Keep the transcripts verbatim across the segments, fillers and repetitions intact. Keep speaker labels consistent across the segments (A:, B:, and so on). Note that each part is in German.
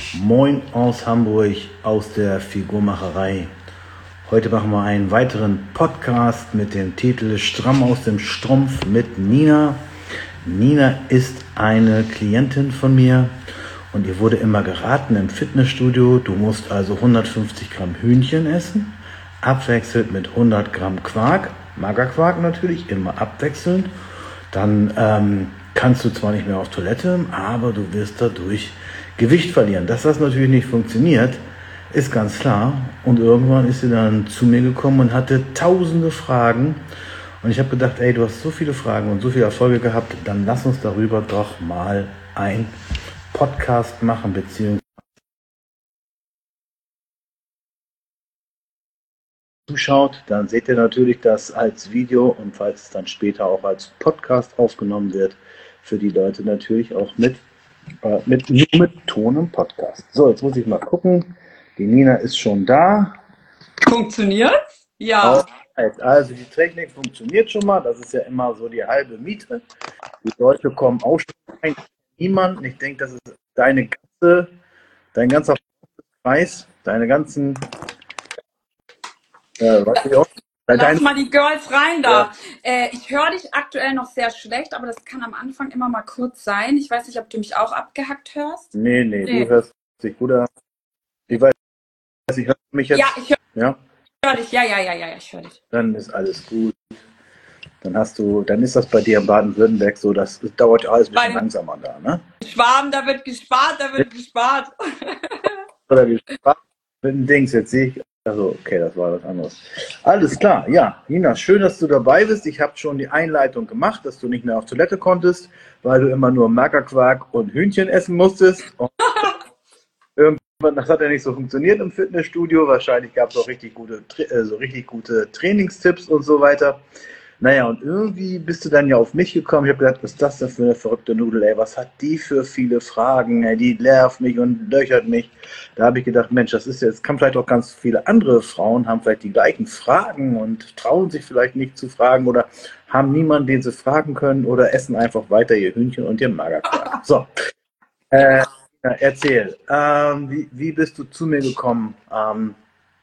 A: Moin aus Hamburg, aus der Figurmacherei. Heute machen wir einen weiteren Podcast mit dem Titel Stramm aus dem Strumpf mit Nina. Nina ist eine Klientin von mir und ihr wurde immer geraten im Fitnessstudio, du musst also hundertfünfzig Gramm Hühnchen essen, abwechselnd mit hundert Gramm Quark, Magerquark natürlich, immer abwechselnd. Dann ähm, kannst du zwar nicht mehr auf Toilette, aber du wirst dadurch Gewicht verlieren. Dass das natürlich nicht funktioniert, ist ganz klar. Und irgendwann ist sie dann zu mir gekommen und hatte tausende Fragen. Und ich habe gedacht, ey, du hast so viele Fragen und so viele Erfolge gehabt, dann lass uns darüber doch mal ein Podcast machen, beziehungsweise zuschaut, dann seht ihr natürlich das als Video und falls es dann später auch als Podcast aufgenommen wird, für die Leute natürlich auch mit, äh, mit, nur mit Ton im Podcast. So, jetzt muss ich mal gucken. Die Nina ist schon da.
B: Funktioniert? Ja.
A: Also die Technik funktioniert schon mal. Das ist ja immer so die halbe Miete. Die Leute kommen auch schon rein. Niemand. Ich denke, das ist deine ganze, dein ganzer Kreis, deine ganzen Äh, was ich auch,
B: Lass
A: deine,
B: mal die Girls rein da.
A: Ja.
B: Äh, ich höre dich aktuell noch sehr schlecht, aber das kann am Anfang immer mal kurz sein. Ich weiß nicht, ob du mich auch abgehackt hörst.
A: Nee, nee,
B: Nee.
A: du hörst dich gut an. Ich weiß, ich höre mich jetzt.
B: Ja, ich höre
A: Ja,
B: hör dich. Ja, ja, ja, ja, ja, ich höre dich.
A: dann ist alles gut. Dann hast du, dann ist das bei dir in Baden-Württemberg so, das dauert alles ein
B: Bei
A: bisschen
B: den
A: langsamer da, ne?
B: Schwaben, da wird gespart, da wird gespart.
A: Oder die Sprache mit dem Dings, jetzt sehe ich. Also, okay, das war was anderes. Alles klar, ja. Nina, schön, dass du dabei bist. Ich habe schon die Einleitung gemacht, dass du nicht mehr auf Toilette konntest, weil du immer nur Magerquark und Hühnchen essen musstest. Und irgendwann, das hat ja nicht so funktioniert im Fitnessstudio. Wahrscheinlich gab es auch richtig gute, äh, so richtig gute Trainingstipps und so weiter. Naja, und irgendwie bist du dann ja auf mich gekommen. Ich habe gedacht, was ist das denn für eine verrückte Nudel, ey? Was hat die für viele Fragen? Ey? Die nervt mich und löchert mich. Da habe ich gedacht, Mensch, das ist jetzt, kann vielleicht auch ganz viele andere Frauen haben vielleicht die gleichen Fragen und trauen sich vielleicht nicht zu fragen oder haben niemanden, den sie fragen können oder essen einfach weiter ihr Hühnchen und ihr Magerquark. So, äh, ja, erzähl, ähm, wie, wie bist du zu mir gekommen? Ähm,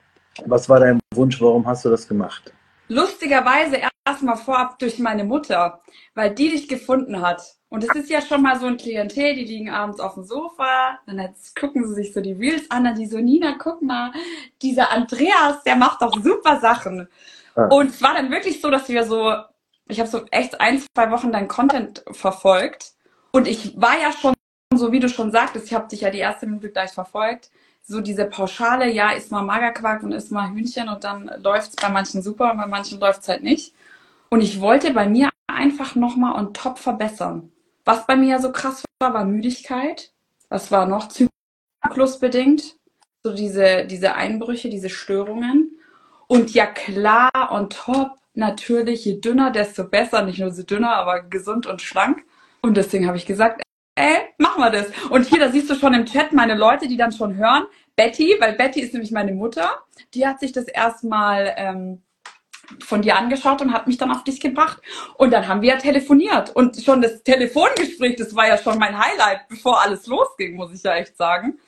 A: was war dein Wunsch? Warum hast du das gemacht?
B: Lustigerweise erstmal vorab durch meine Mutter, weil die dich gefunden hat. Und es ist ja schon mal so ein Klientel, die liegen abends auf dem Sofa, dann jetzt gucken sie sich so die Reels an, dann die so, Nina, guck mal, dieser Andreas, der macht doch super Sachen.
A: Ah.
B: Und es war dann wirklich so, dass wir so, ich habe so echt ein, zwei Wochen dein Content verfolgt und ich war ja schon, so wie du schon sagtest, ich habe dich ja die erste Minute gleich verfolgt, so diese Pauschale, ja, isst mal Magerquark und isst mal Hühnchen und dann läuft es bei manchen super und bei manchen läuft es halt nicht. Und ich wollte bei mir einfach nochmal on top verbessern. Was bei mir so krass war, war Müdigkeit. Was war noch? Zyklusbedingt. So diese, diese Einbrüche, diese Störungen. Und ja klar, on top, natürlich, je dünner, desto besser. Nicht nur so dünner, aber gesund und schlank. Und deswegen habe ich gesagt, ey, machen wir das. Und hier, da siehst du schon im Chat meine Leute, die dann schon hören. Betty, weil Betty ist nämlich meine Mutter. Die hat sich das erstmal ähm, von dir angeschaut und hat mich dann auf dich gebracht. Und dann haben wir ja telefoniert. Und schon das Telefongespräch, das war ja schon mein Highlight, bevor alles losging, muss ich ja echt sagen.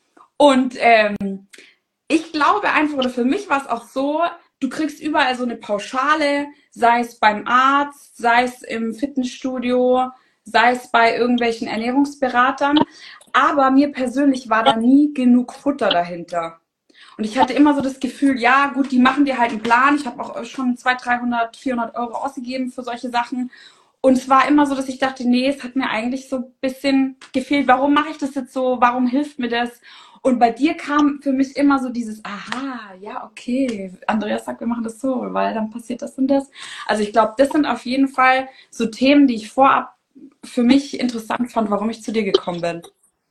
B: Und ähm, ich glaube einfach, oder für mich war es auch so, du kriegst überall so eine Pauschale, sei es beim Arzt, sei es im Fitnessstudio, sei es bei irgendwelchen Ernährungsberatern. Aber mir persönlich war da nie genug Futter dahinter. Und ich hatte immer so das Gefühl, ja gut, die machen dir halt einen Plan. Ich habe auch schon zweihundert, dreihundert, vierhundert Euro ausgegeben für solche Sachen. Und es war immer so, dass ich dachte, nee, es hat mir eigentlich so ein bisschen gefehlt. Warum mache ich das jetzt so? Warum hilft mir das? Und bei dir kam für mich immer so dieses, aha, ja, okay, Andreas sagt, wir machen das so, weil dann passiert das und das. Also ich glaube, das sind auf jeden Fall so Themen, die ich vorab für mich interessant fand, warum ich zu dir gekommen bin.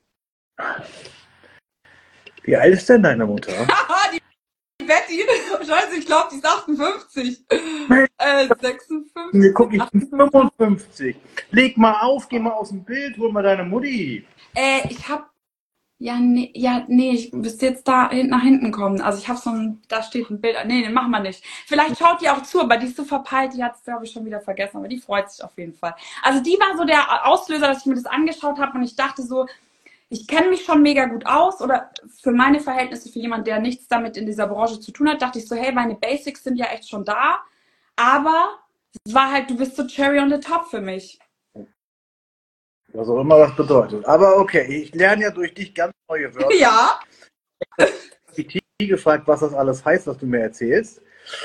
A: Wie alt ist denn deine Mutter?
B: die, die Betty, scheiße, ich glaube, die ist achtundfünfzig. Äh, sechsundfünfzig.
A: Nee, guck, ich bin fünfundfünfzig. Leg mal auf, geh mal aus dem Bild, hol mal deine Mutti.
B: Äh, ich hab, ja, nee, ja, nee, ich müsste jetzt da hin, nach hinten kommen. Also ich habe so ein, da steht ein Bild, nee, den machen wir nicht. Vielleicht schaut die auch zu, aber die ist so verpeilt, die hat es, glaube ich, schon wieder vergessen, aber die freut sich auf jeden Fall. Also die war so der Auslöser, dass ich mir das angeschaut habe und ich dachte so, ich kenne mich schon mega gut aus oder für meine Verhältnisse, für jemanden, der nichts damit in dieser Branche zu tun hat, dachte ich so, hey, meine Basics sind ja echt schon da, aber es war halt, du bist so Cherry on the Top für mich.
A: Was auch immer das bedeutet. Aber okay, ich lerne ja durch dich ganz neue Wörter.
B: Ja.
A: Ich habe die gefragt, was das alles heißt, was du mir erzählst.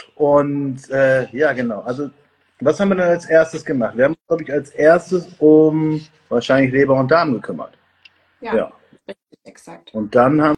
A: Und äh, ja, genau. Also, was haben wir denn als erstes gemacht? Wir haben uns, glaube ich, als erstes um wahrscheinlich Leber und Darm gekümmert.
B: Ja,
A: Ja.
B: richtig, exakt.
A: Und dann haben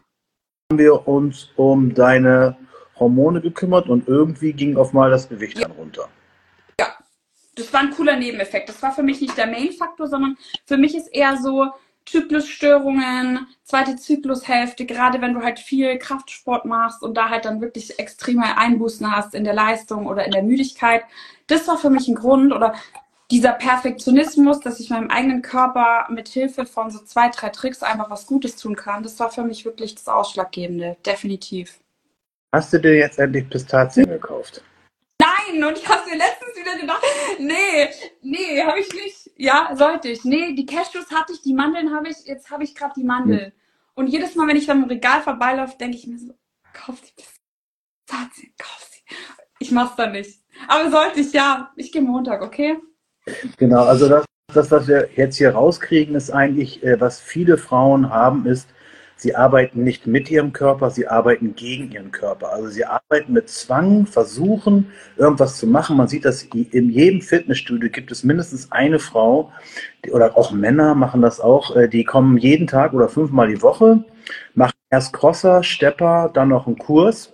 A: wir uns um deine Hormone gekümmert und irgendwie ging auf mal das Gewicht dann runter.
B: Ja, das war ein cooler Nebeneffekt. Das war für mich nicht der Main-Faktor, sondern für mich ist eher so Zyklusstörungen, zweite Zyklushälfte, gerade wenn du halt viel Kraftsport machst und da halt dann wirklich extreme Einbußen hast in der Leistung oder in der Müdigkeit. Das war für mich ein Grund oder dieser Perfektionismus, dass ich meinem eigenen Körper mit Hilfe von so zwei, drei Tricks einfach was Gutes tun kann. Das war für mich wirklich das Ausschlaggebende, definitiv.
A: Hast du dir jetzt endlich Pistazien gekauft?
B: Nein, und ich habe mir letztens wieder gedacht, nee, nee, habe ich nicht. Ja, sollte ich. Nee, die Cashews hatte ich, die Mandeln habe ich, jetzt habe ich gerade die Mandeln. Und jedes Mal, wenn ich beim Regal vorbeilaufe, denke ich mir so, kauf die Pistazien, kauf sie. Ich mach's dann nicht. Aber sollte ich, ja. Ich gehe Montag, okay?
A: Genau, also das, das, was wir jetzt hier rauskriegen, ist eigentlich, äh, was viele Frauen haben, ist, sie arbeiten nicht mit ihrem Körper, sie arbeiten gegen ihren Körper. Also sie arbeiten mit Zwang, versuchen, irgendwas zu machen. Man sieht das in jedem Fitnessstudio, gibt es mindestens eine Frau, die, oder auch Männer machen das auch, äh, die kommen jeden Tag oder fünfmal die Woche, machen erst Crosser, Stepper, dann noch einen Kurs.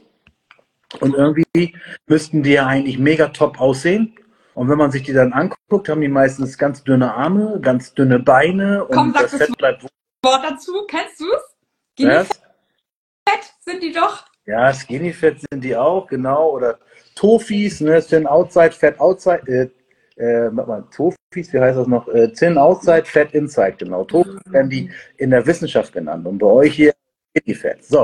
A: Und irgendwie müssten die ja eigentlich mega top aussehen. Und wenn man sich die dann anguckt, haben die meistens ganz dünne Arme, ganz dünne Beine und
B: Komm, sag
A: das
B: das
A: Fett bleibt
B: Wort dazu. Kennst du's?
A: was?
B: Fett sind die doch.
A: Ja, Skinny Fat sind die auch, genau. Oder Tofis, ne? Thin Outside, Fat Outside. Äh, äh, warte mal, Tofis, wie heißt das noch? Äh, Thin Outside, Fat Inside, genau. Tofis werden die in der Wissenschaft genannt. Und bei euch hier Skinny Fat. So.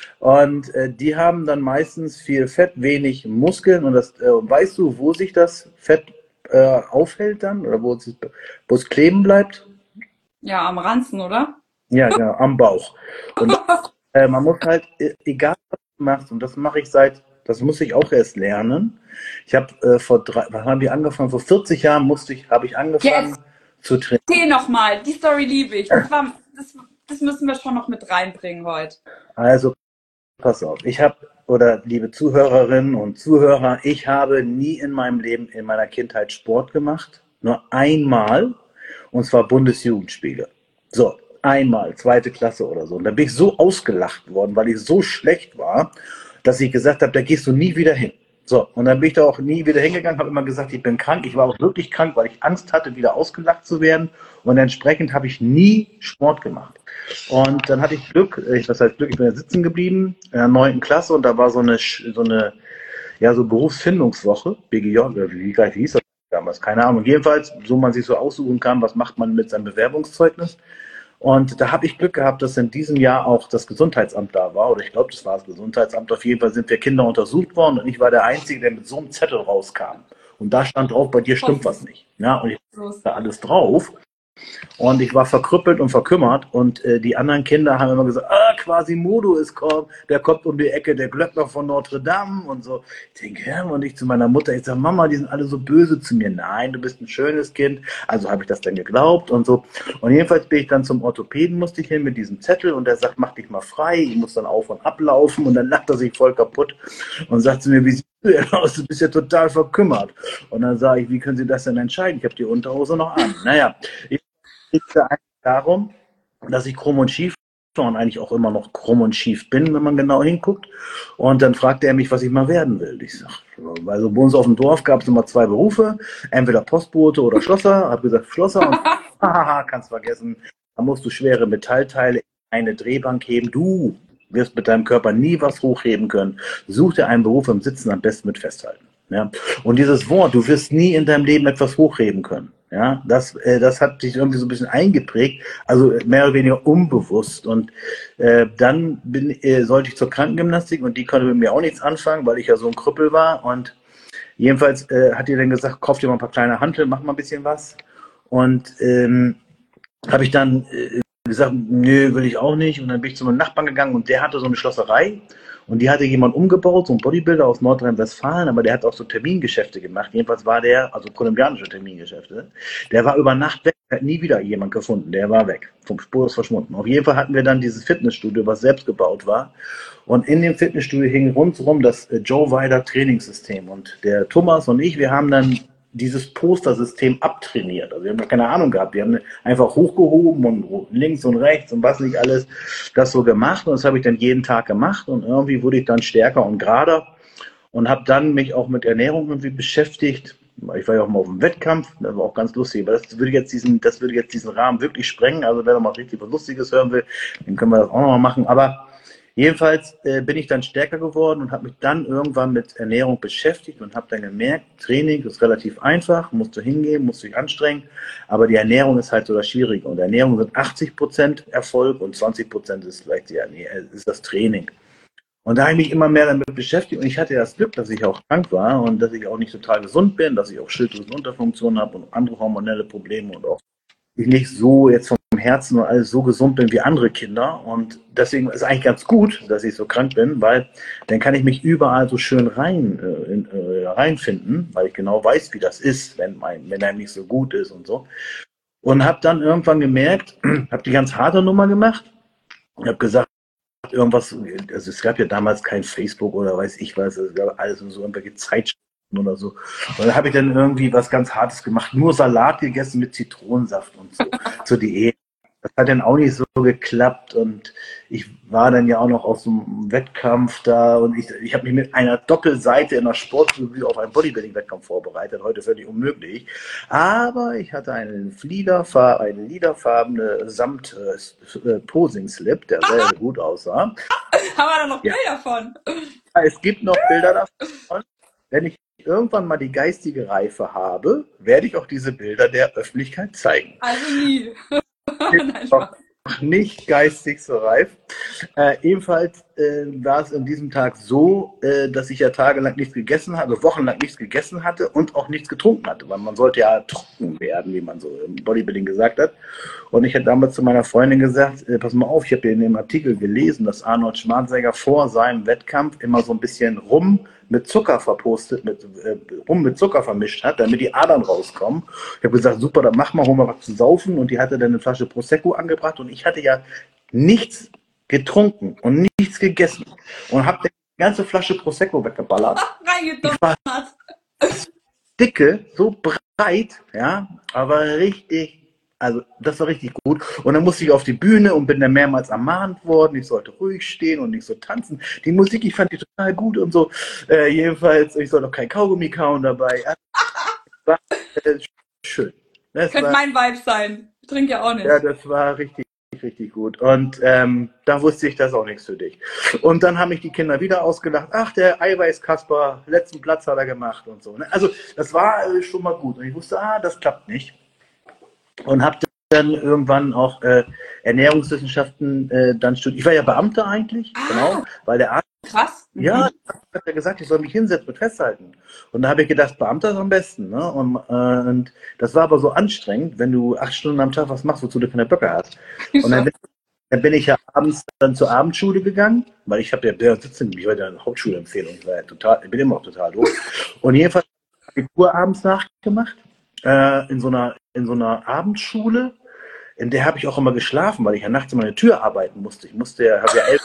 A: Und äh, die haben dann meistens viel Fett, wenig Muskeln. Und das, äh, weißt du, wo sich das Fett äh, aufhält dann? Oder wo es, wo es kleben bleibt?
B: Ja, am Ranzen, oder?
A: Ja, genau, am Bauch. Und äh, man muss halt, äh, egal was du machst, und das mache ich seit, das muss ich auch erst lernen. Ich habe äh, vor drei, wann haben die angefangen? Vor vierzig Jahren musste ich, habe ich angefangen
B: Yes.
A: zu trainieren.
B: Erzähl nochmal, die Story liebe ich. Das, war, das, das müssen wir schon noch mit reinbringen heute.
A: Also, pass auf, ich habe, oder liebe Zuhörerinnen und Zuhörer, ich habe nie in meinem Leben, in meiner Kindheit Sport gemacht. Nur einmal, und zwar Bundesjugendspiele. So, einmal, zweite Klasse oder so. Und da bin ich so ausgelacht worden, weil ich so schlecht war, dass ich gesagt habe, da gehst du nie wieder hin. So, und dann bin ich da auch nie wieder hingegangen, habe immer gesagt, ich bin krank. Ich war auch wirklich krank, weil ich Angst hatte, wieder ausgelacht zu werden. Und entsprechend habe ich nie Sport gemacht. Und dann hatte ich Glück, ich, was heißt Glück, ich bin ja sitzen geblieben in der neunten Klasse und da war so eine, so eine, ja, so Berufsfindungswoche, B G J, wie, wie, wie hieß das damals, keine Ahnung. Jedenfalls, so man sich so aussuchen kann, was macht man mit seinem Bewerbungszeugnis. Und da habe ich Glück gehabt, dass in diesem Jahr auch das Gesundheitsamt da war. Oder ich glaube, das war das Gesundheitsamt. Auf jeden Fall sind wir Kinder untersucht worden und ich war der Einzige, der mit so einem Zettel rauskam. Und da stand drauf, bei dir stimmt was nicht. Ja, und ich hatte da alles drauf. Und ich war verkrüppelt und verkümmert und äh, die anderen Kinder haben immer gesagt, ah, Quasimodo ist kommt, der kommt um die Ecke, der Glöckner von Notre Dame und so. Ich denke, ja, und ich zu meiner Mutter, ich sage, Mama, die sind alle so böse zu mir. Nein, du bist ein schönes Kind. Also habe ich das dann geglaubt und so. Und jedenfalls bin ich dann zum Orthopäden, musste ich hin mit diesem Zettel und der sagt, mach dich mal frei. Ich muss dann auf und ablaufen und dann lacht er sich voll kaputt und sagt zu mir, wie siehst du denn aus? Du bist ja total verkümmert. Und dann sage ich, wie können Sie das denn entscheiden? Ich habe die Unterhose noch an. Naja, ich geht es eigentlich darum, dass ich krumm und schief war und eigentlich auch immer noch krumm und schief bin, wenn man genau hinguckt. Und dann fragte er mich, was ich mal werden will. Ich sag, also bei uns auf dem Dorf gab es immer zwei Berufe, entweder Postbote oder Schlosser. Hab gesagt, Schlosser und haha, kannst vergessen, da musst du schwere Metallteile in eine Drehbank heben. Du wirst mit deinem Körper nie was hochheben können. Such dir einen Beruf im Sitzen, am besten mit Festhalten. Ja? Und dieses Wort, du wirst nie in deinem Leben etwas hochheben können. Ja, das, äh, das hat sich irgendwie so ein bisschen eingeprägt, also mehr oder weniger unbewusst. Und äh, dann bin, äh, sollte ich zur Krankengymnastik und die konnte mit mir auch nichts anfangen, weil ich ja so ein Krüppel war. Und jedenfalls äh, hat die dann gesagt, kauf dir mal ein paar kleine Hanteln, mach mal ein bisschen was. Und ähm, habe ich dann äh, gesagt, nö, will ich auch nicht. Und dann bin ich zu meinem Nachbarn gegangen und der hatte so eine Schlosserei und die hatte jemand umgebaut, so ein Bodybuilder aus Nordrhein-Westfalen, aber der hat auch so Termingeschäfte gemacht. Jedenfalls war der, also kolumbianische Termingeschäfte, der war über Nacht weg, hat nie wieder jemand gefunden, der war weg, vom Spur ist verschwunden. Auf jeden Fall hatten wir dann dieses Fitnessstudio, was selbst gebaut war. Und in dem Fitnessstudio hing rundherum das Joe Weider Trainingssystem. Und der Thomas und ich, wir haben dann dieses Postersystem abtrainiert. Also wir haben gar keine Ahnung gehabt. Wir haben einfach hochgehoben und links und rechts und was nicht alles das so gemacht. Und das habe ich dann jeden Tag gemacht. Und irgendwie wurde ich dann stärker und gerader und habe dann mich auch mit Ernährung irgendwie beschäftigt. Ich war ja auch mal auf dem Wettkampf, das war auch ganz lustig, aber das würde jetzt diesen, das würde jetzt diesen Rahmen wirklich sprengen. Also wer noch mal richtig was Lustiges hören will, dann können wir das auch noch mal machen. Aber jedenfalls äh, bin ich dann stärker geworden und habe mich dann irgendwann mit Ernährung beschäftigt und habe dann gemerkt, Training ist relativ einfach, musst du hingehen, musst dich anstrengen, aber die Ernährung ist halt so das Schwierige. Und Ernährung sind achtzig Prozent Erfolg und zwanzig Prozent ist vielleicht die, ist das Training. Und da habe ich mich immer mehr damit beschäftigt und ich hatte das Glück, dass ich auch krank war und dass ich auch nicht total gesund bin, dass ich auch Schilddrüsenunterfunktion habe und andere hormonelle Probleme und auch ich nicht so jetzt vom Herzen und alles so gesund bin wie andere Kinder. Und deswegen ist es eigentlich ganz gut, dass ich so krank bin, weil dann kann ich mich überall so schön rein äh, in, äh, reinfinden, weil ich genau weiß, wie das ist, wenn mein, wenn einem nicht so gut ist und so. Und habe dann irgendwann gemerkt, habe die ganz harte Nummer gemacht und habe gesagt, irgendwas, also es gab ja damals kein Facebook oder weiß ich was, es gab alles so irgendwelche Zeitschriften oder so. Und da habe ich dann irgendwie was ganz Hartes gemacht, nur Salat gegessen mit Zitronensaft und so zur Diät. Das hat dann auch nicht so geklappt und ich war dann ja auch noch auf so einem Wettkampf da und ich, ich habe mich mit einer Doppelseite in der Sportrevue auf einen Bodybuilding-Wettkampf vorbereitet, heute völlig unmöglich. Aber ich hatte einen Fliederfar eine liederfarbene Samt-Posing-Slip, der sehr, sehr gut aussah.
B: Haben wir da noch
A: Ja.
B: Bilder von?
A: Es gibt noch Bilder davon. Wenn ich irgendwann mal die geistige Reife habe, werde ich auch diese Bilder der Öffentlichkeit zeigen.
B: Also nie.
A: Nein, noch nicht geistig so reif. Äh, ebenfalls äh, war es an diesem Tag so, äh, dass ich ja tagelang nichts gegessen hatte, wochenlang nichts gegessen hatte und auch nichts getrunken hatte, weil man sollte ja trocken werden, wie man so im Bodybuilding gesagt hat. Und ich hatte damals zu meiner Freundin gesagt, äh, pass mal auf, ich habe hier in dem Artikel gelesen, dass Arnold Schwarzenegger vor seinem Wettkampf immer so ein bisschen Rum mit Zucker verpostet, mit, äh, Rum mit Zucker vermischt hat, damit die Adern rauskommen. Ich habe gesagt, super, dann mach mal, hol mal was zu saufen. Und die hatte dann eine Flasche Prosecco angebracht und ich hatte ja nichts getrunken und nichts gegessen und habe die ganze Flasche Prosecco weggeballert. Ich war dicke, so breit, ja, aber richtig, also das war richtig gut. Und dann musste ich auf die Bühne und bin dann mehrmals ermahnt worden, ich sollte ruhig stehen und nicht so tanzen. Die Musik, ich fand die total gut und so. Äh, jedenfalls, ich soll doch kein Kaugummi kauen dabei. Das war äh, schön. Das
B: Könnte
A: war,
B: mein Vibe sein. Ich trinke ja auch nicht.
A: Ja, das war richtig, richtig gut. Und ähm, da wusste ich, das ist auch nichts für dich. Und dann haben mich die Kinder wieder ausgelacht. Ach, der Eiweiß-Kasper, letzten Platz hat er gemacht und so. Ne? Also das war äh, schon mal gut. Und ich wusste, ah, das klappt nicht. Und habe dann irgendwann auch äh, Ernährungswissenschaften äh, dann studiert. Ich war ja Beamter eigentlich,
B: Ah.
A: genau, weil der Arzt,
B: Krass.
A: ja, hat er gesagt, ich soll mich hinsetzen und festhalten. Und da habe ich gedacht, Beamter ist am besten. Ne? Und, äh, und das war aber so anstrengend, wenn du acht Stunden am Tag was machst, wozu du keine Böcke hast. Und dann bin, dann bin ich ja abends dann zur Abendschule gegangen, weil ich habe ja der sitzen, ich war ja eine Hauptschulempfehlung, ich war ja total, ich bin immer noch total doof. Und jedenfalls habe ich Abitur abends nachgemacht, äh, in so einer in so einer Abendschule. In der habe ich auch immer geschlafen, weil ich ja nachts immer eine Tür arbeiten musste. Ich musste ja, habe ja elf.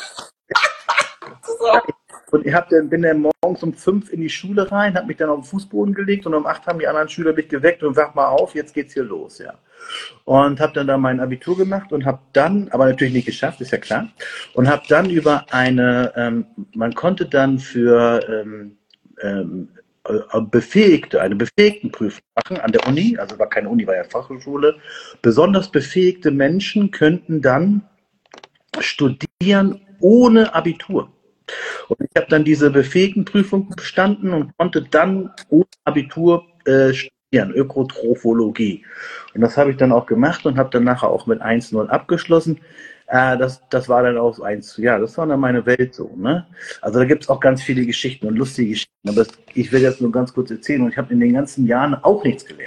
A: Und ich hab dann, bin dann morgens um fünf in die Schule rein, habe mich dann auf den Fußboden gelegt und um acht haben die anderen Schüler mich geweckt und wach mal auf, jetzt geht's hier los, ja. Und habe dann da mein Abitur gemacht und habe dann, aber natürlich nicht geschafft, ist ja klar, und habe dann über eine, ähm, man konnte dann für ähm, ähm, befähigte, eine befähigten Prüfung machen an der Uni, also war keine Uni, war ja Fachhochschule. Besonders befähigte Menschen könnten dann studieren ohne Abitur. Und ich habe dann diese befähigten Prüfung bestanden und konnte dann ohne Abitur äh, studieren, Ökotrophologie. Und das habe ich dann auch gemacht und habe dann nachher auch mit eins null abgeschlossen. Äh, das, das war dann auch eins, ja, das war dann meine Welt so, ne? Also da gibt es auch ganz viele Geschichten und lustige Geschichten, aber das, ich will jetzt nur ganz kurz erzählen und ich habe in den ganzen Jahren auch nichts gelernt.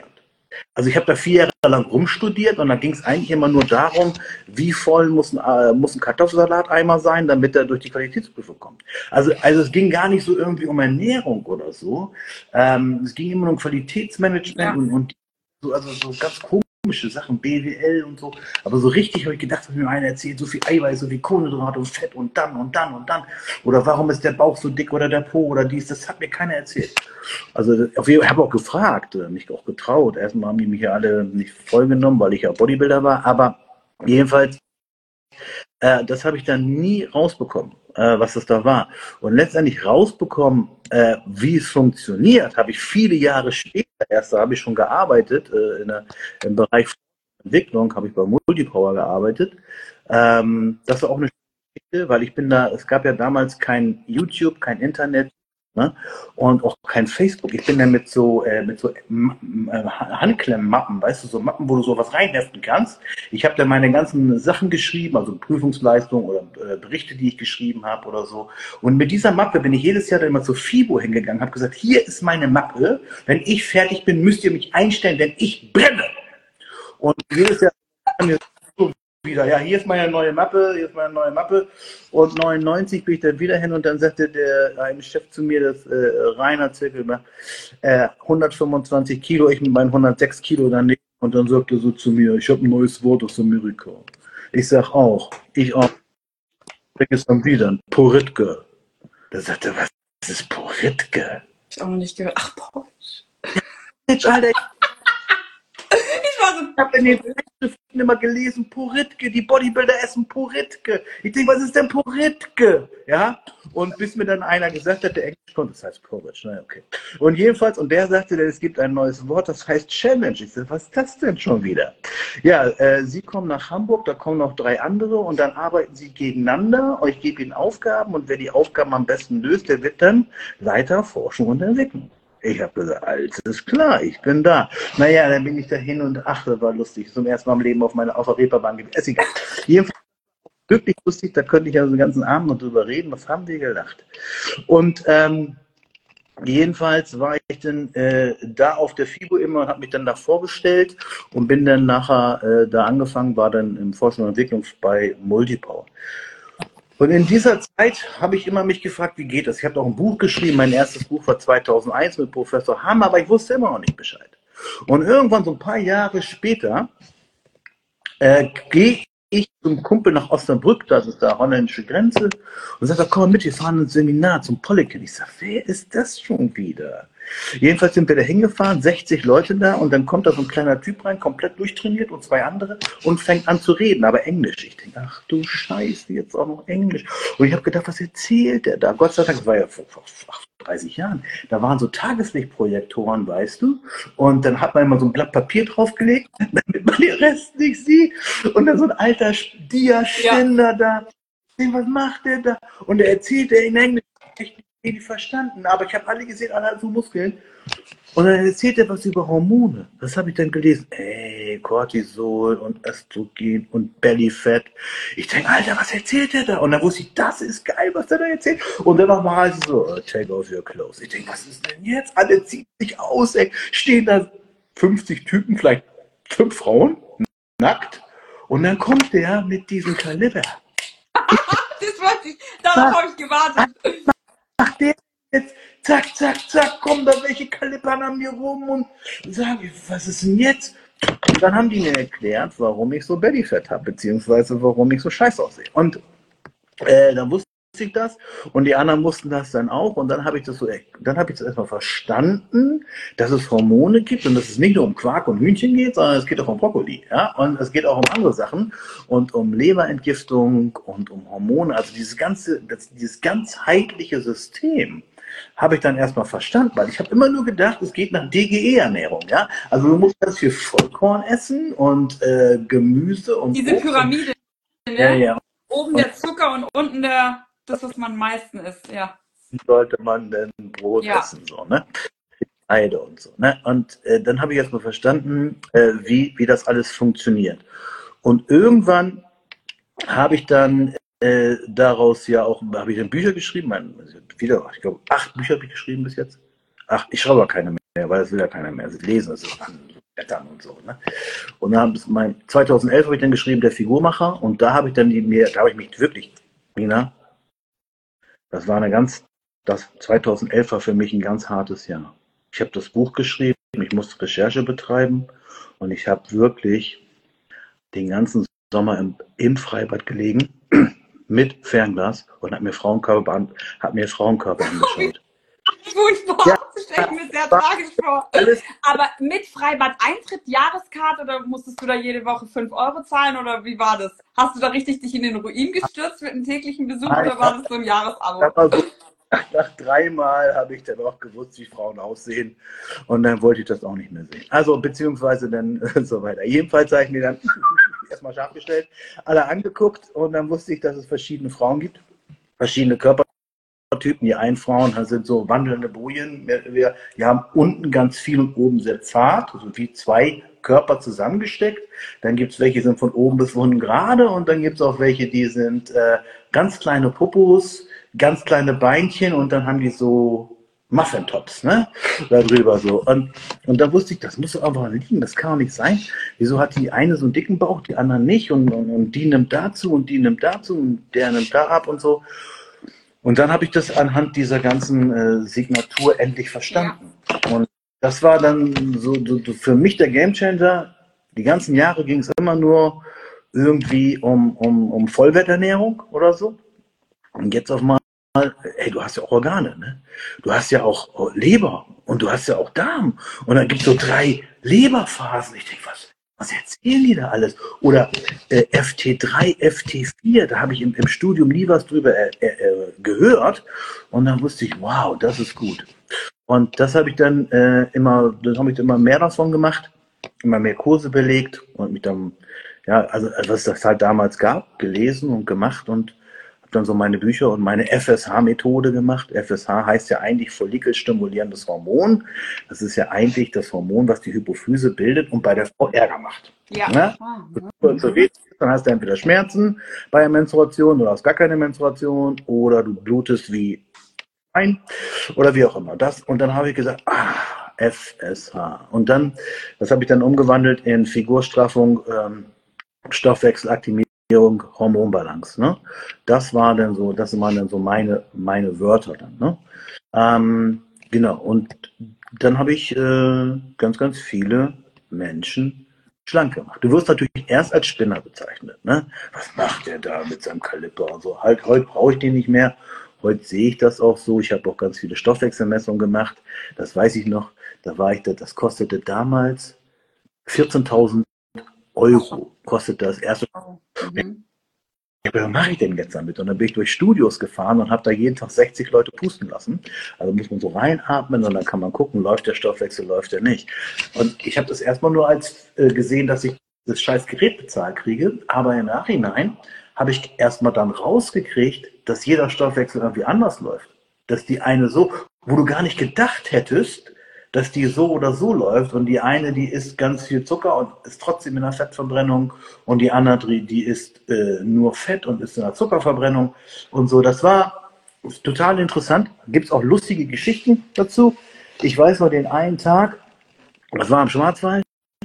A: Also ich habe da vier Jahre lang rumstudiert und da ging es eigentlich immer nur darum, wie voll muss ein, äh, muss ein Kartoffelsalateimer sein, damit er durch die Qualitätsprüfung kommt. Also, also es ging gar nicht so irgendwie um Ernährung oder so. Ähm, es ging immer nur um Qualitätsmanagement
B: Ja.
A: und, und so, also so ganz komische Sachen, B W L und so. Aber so richtig habe ich gedacht, wenn mir einer erzählt, so viel Eiweiß, so viel Kohlenhydrate und Fett und dann und dann und dann. Oder warum ist der Bauch so dick oder der Po oder dies, das hat mir keiner erzählt. Also ich habe auch gefragt, mich auch getraut. Erstmal haben die mich ja alle nicht vollgenommen, weil ich ja Bodybuilder war. Aber jedenfalls, äh, das habe ich dann nie rausbekommen, äh, was das da war. Und letztendlich rausbekommen, äh, wie es funktioniert, habe ich viele Jahre später erst, da habe ich schon gearbeitet, äh, in der, im Bereich Entwicklung, habe ich bei Multipower gearbeitet. Ähm, das war auch eine Geschichte, weil ich bin da, es gab ja damals kein YouTube, kein Internet, ne? Und auch kein Facebook. Ich bin da mit so, äh, mit so äh, Handklemmmappen, weißt du, so Mappen, wo du sowas reinheften kannst. Ich habe da meine ganzen Sachen geschrieben, also Prüfungsleistungen oder äh, Berichte, die ich geschrieben habe oder so. Und mit dieser Mappe bin ich jedes Jahr dann immer zur FIBO hingegangen, habe gesagt, hier ist meine Mappe. Wenn ich fertig bin, müsst ihr mich einstellen, denn ich brenne. Und jedes Jahr wieder, ja, hier ist meine neue Mappe, hier ist meine neue Mappe. Und neunundneunzig bin ich dann wieder hin und dann sagte der ein Chef zu mir, das äh, Rainer Zirkel, äh, hundertfünfundzwanzig Kilo, ich mit meinen hundertsechs Kilo daneben. Und dann sagte er so zu mir, ich habe ein neues Wort aus Amerika. Ich sag auch, ich auch. Bring es dann wieder, Poritke. Da sagte er, was ist Poritke?
B: Ich auch noch nicht gehört. Ach, Porridge.
A: Mensch, Alter,
B: Ich war so,
A: ich habe in den Zeitschriften immer gelesen, Poritke, die Bodybuilder essen Poritke. Ich denke, was ist denn Poritke? Ja, und bis mir dann einer gesagt hat, der Englisch konnte, das heißt Porridge, naja, okay. Und jedenfalls, und der sagte, es gibt ein neues Wort, das heißt Challenge. Ich sage, was ist das denn schon wieder? Ja, äh, Sie kommen nach Hamburg, da kommen noch drei andere und dann arbeiten Sie gegeneinander. Ich gebe Ihnen Aufgaben und wer die Aufgaben am besten löst, der wird dann Leiter Forschung und Entwicklung. Ich habe gesagt, alles ist klar, ich bin da. Naja, dann bin ich da hin und ach, das war lustig. Zum ersten Mal im Leben auf meiner auf der Reeperbahn gewesen. Ist egal. Jedenfalls wirklich lustig, da könnte ich ja den ganzen Abend noch drüber reden. Was haben wir gelacht? Und ähm, jedenfalls war ich dann äh, da auf der FIBO immer und habe mich dann da vorgestellt und bin dann nachher äh, da angefangen, war dann im Forschung und Entwicklung bei Multipower. Und in dieser Zeit habe ich immer mich gefragt, wie geht das? Ich habe auch ein Buch geschrieben, mein erstes Buch war zweitausendeins mit Professor Hamm, aber ich wusste immer noch nicht Bescheid. Und irgendwann so ein paar Jahre später äh, gehe ich zum Kumpel nach Osnabrück, das ist da holländische Grenze, und sagt, komm mal mit, wir fahren ins Seminar zum Polykin. Ich sage, wer ist das schon wieder? Jedenfalls sind wir da hingefahren, sechzig Leute da und dann kommt da so ein kleiner Typ rein, komplett durchtrainiert und zwei andere und fängt an zu reden, aber Englisch. Ich denke, ach du Scheiße, jetzt auch noch Englisch. Und ich habe gedacht, was erzählt der da? Gott sei Dank, das war ja vor, vor dreißig Jahren, da waren so Tageslichtprojektoren, weißt du, und dann hat man immer so ein Blatt Papier draufgelegt, damit man den Rest nicht sieht und dann so ein alter Dia-Ständer ja. da. Ich denke, was macht der da? Und er erzählt er in Englisch. Ich habe nicht verstanden, aber ich habe alle gesehen, alle hatten so Muskeln. Und dann erzählt er was über Hormone. Das habe ich dann gelesen. Ey, Cortisol und Östrogen und Bellyfett. Ich denke, Alter, was erzählt der da? Und dann wusste ich, das ist geil, was der da erzählt. Und dann nochmal so, oh, take off your clothes. Ich denke, was ist denn jetzt? Alle ziehen sich aus, ey. Stehen da fünfzig Typen, vielleicht fünf Frauen, nackt. Und dann kommt der mit diesem Kaliber.
B: Das wollte ich, darauf habe ich gewartet.
A: Macht der jetzt, zack, zack, zack, kommen da welche Kalibern an mir rum und sagen, was ist denn jetzt? Und dann haben die mir erklärt, warum ich so Bellyfett habe, beziehungsweise warum ich so scheiße aussehe. Und äh, dann wusste ich das und die anderen wussten das dann auch und dann habe ich das so, dann habe ich das erstmal verstanden, dass es Hormone gibt und dass es nicht nur um Quark und Hühnchen geht, sondern es geht auch um Brokkoli, ja, und es geht auch um andere Sachen und um Leberentgiftung und um Hormone, also dieses ganze, das, dieses ganzheitliche System habe ich dann erstmal verstanden, weil ich habe immer nur gedacht, es geht nach D G E-Ernährung, ja, also du musst ganz viel Vollkorn essen und äh, Gemüse und
B: diese Pyramide,
A: und, ne? Ja, ja.
B: Oben der Zucker und unten der das, was man am meisten isst, ja.
A: Sollte man denn Brot ja. essen, so, ne? Eide und so, ne? Und äh, dann habe ich erst mal verstanden, äh, wie, wie das alles funktioniert. Und irgendwann habe ich dann äh, daraus ja auch, habe ich dann Bücher geschrieben, mein, wieder, ich glaube, acht Bücher habe ich geschrieben bis jetzt. Ach, ich schreibe aber keine mehr, weil das will ja keiner mehr. Sie lesen es an. Blättern und so. Ne? Und dann mein, zweitausendelf habe ich dann geschrieben, der Figurmacher, und da habe ich dann die mir, da habe ich mich wirklich, Nina, das war eine ganz, das zweitausendelf war für mich ein ganz hartes Jahr. Ich habe das Buch geschrieben, ich musste Recherche betreiben und ich habe wirklich den ganzen Sommer im, im Freibad gelegen mit Fernglas und habe mir Frauenkörper, an, hab mir Frauenkörper angeschaut.
B: Furchtbar,
A: Ja,
B: das stelle ich mir sehr
A: war
B: tragisch vor.
A: alles.
B: Aber mit Freibad-Eintritt, Jahreskarte, oder musstest du da jede Woche fünf Euro zahlen oder wie war das? Hast du da richtig dich in den Ruin gestürzt mit einem täglichen Besuch
A: Nein,
B: oder war das so ein Jahresabo?
A: Aber so, nach dreimal habe ich dann auch gewusst, wie Frauen aussehen, und dann wollte ich das auch nicht mehr sehen. Also beziehungsweise dann äh, so weiter. Jedenfalls habe ich mir dann erstmal scharf gestellt, alle angeguckt, und dann wusste ich, dass es verschiedene Frauen gibt, verschiedene Körpertypen. Die einen Frauen sind so wandelnde Bojen. Wir, wir, die haben unten ganz viel und oben sehr zart, also wie zwei Körper zusammengesteckt. Dann gibt es welche, die sind von oben bis unten gerade, und dann gibt es auch welche, die sind äh, ganz kleine Popos, ganz kleine Beinchen, und dann haben die so Muffin-Tops, ne? Da drüber so. Und, und da wusste ich, das muss doch einfach liegen, das kann doch nicht sein. Wieso hat die eine so einen dicken Bauch, die andere nicht? Und, und, und die nimmt dazu und die nimmt dazu und der nimmt da ab und so. Und dann habe ich das anhand dieser ganzen äh, Signatur endlich verstanden. Ja. Und das war dann so, so für mich der Gamechanger. Die ganzen Jahre ging es immer nur irgendwie um, um, um Vollwerternährung oder so. Und jetzt auf mal, hey, du hast ja auch Organe, ne? Du hast ja auch Leber und du hast ja auch Darm. Und dann gibt es so drei Leberphasen. Ich denke, was? Was erzählen die da alles? Oder äh, F T drei, F T vier, da habe ich im, im Studium nie was drüber äh, äh, gehört. Und dann wusste ich, wow, das ist gut. Und das habe ich dann äh, immer, dann habe ich immer mehr davon gemacht, immer mehr Kurse belegt und mich dann, ja, also was es halt damals gab, gelesen und gemacht, und habe dann so meine Bücher und meine F S H-Methode gemacht. F S H heißt ja eigentlich follikelstimulierendes Hormon. Das ist ja eigentlich das Hormon, was die Hypophyse bildet und bei der Frau Ärger macht.
B: Ja.
A: Ne? Wenn du weh, dann hast du entweder Schmerzen bei der Menstruation oder hast gar keine Menstruation oder du blutest wie ein oder wie auch immer. Das, und dann habe ich gesagt, ah, F S H. Und dann, das habe ich dann umgewandelt in Figurstraffung, ähm, Stoffwechselaktivierung, Hormonbalance. Ne? Das war dann so, das waren dann so meine, meine Wörter dann. Ne? Ähm, genau. Und dann habe ich äh, ganz, ganz viele Menschen schlank gemacht. Du wirst natürlich erst als Spinner bezeichnet. Ne? Was macht der da mit seinem Kaliper und so? Halt, heute brauche ich den nicht mehr. Heute sehe ich das auch so. Ich habe auch ganz viele Stoffwechselmessungen gemacht. Das weiß ich noch. Da war ich, das kostete damals vierzehntausend Euro. Kostete das erste. Mhm. Ja, was mache ich denn jetzt damit? Und dann bin ich durch Studios gefahren und habe da jeden Tag sechzig Leute pusten lassen. Also muss man so reinatmen und dann kann man gucken, läuft der Stoffwechsel, läuft der nicht. Und ich habe das erstmal nur als äh, gesehen, dass ich das scheiß Gerät bezahlt kriege. Aber im Nachhinein habe ich erstmal dann rausgekriegt, dass jeder Stoffwechsel irgendwie anders läuft. Dass die eine so, wo du gar nicht gedacht hättest, dass die so oder so läuft, und die eine, die isst ganz viel Zucker und ist trotzdem in der Fettverbrennung, und die andere, die isst äh, nur Fett und ist in der Zuckerverbrennung und so. Das war total interessant. Gibt es auch lustige Geschichten dazu. Ich weiß noch den einen Tag, das war im Schwarzwald,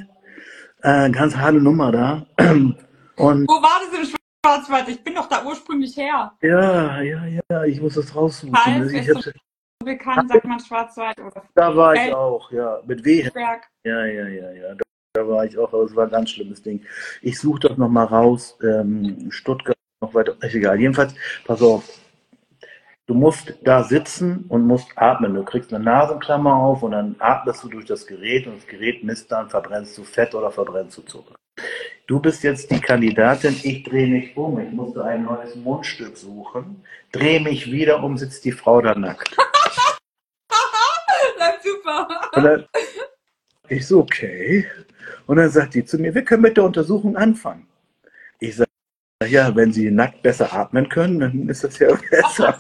A: äh, ganz harte Nummer da. Und
B: wo war das im Schwarzwald? Ich bin doch da ursprünglich her.
A: Ja, ja, ja, ich muss das raussuchen.
B: Pfalz,
A: Ich
B: ist so bekannt, sagt man Schwarzwald. Oder
A: da war ich
B: Feld
A: auch, ja, mit W.
B: Berg.
A: Ja, ja, ja, ja, da, da war ich auch, aber es war ein ganz schlimmes Ding. Ich suche das nochmal raus, ähm, Stuttgart, noch weiter, ist egal. Jedenfalls, pass auf, du musst da sitzen und musst atmen. Du kriegst eine Nasenklammer auf und dann atmest du durch das Gerät, und das Gerät misst dann, verbrennst du Fett oder verbrennst du Zucker. Du bist jetzt die Kandidatin, ich drehe mich um, ich musste ein neues Mundstück suchen, drehe mich wieder um, sitzt die Frau da nackt.
B: Das ist super.
A: Und dann, ich so, okay. Und dann sagt die zu mir, wir können mit der Untersuchung anfangen. Ich sage, ja, wenn Sie nackt besser atmen können, dann ist das ja besser.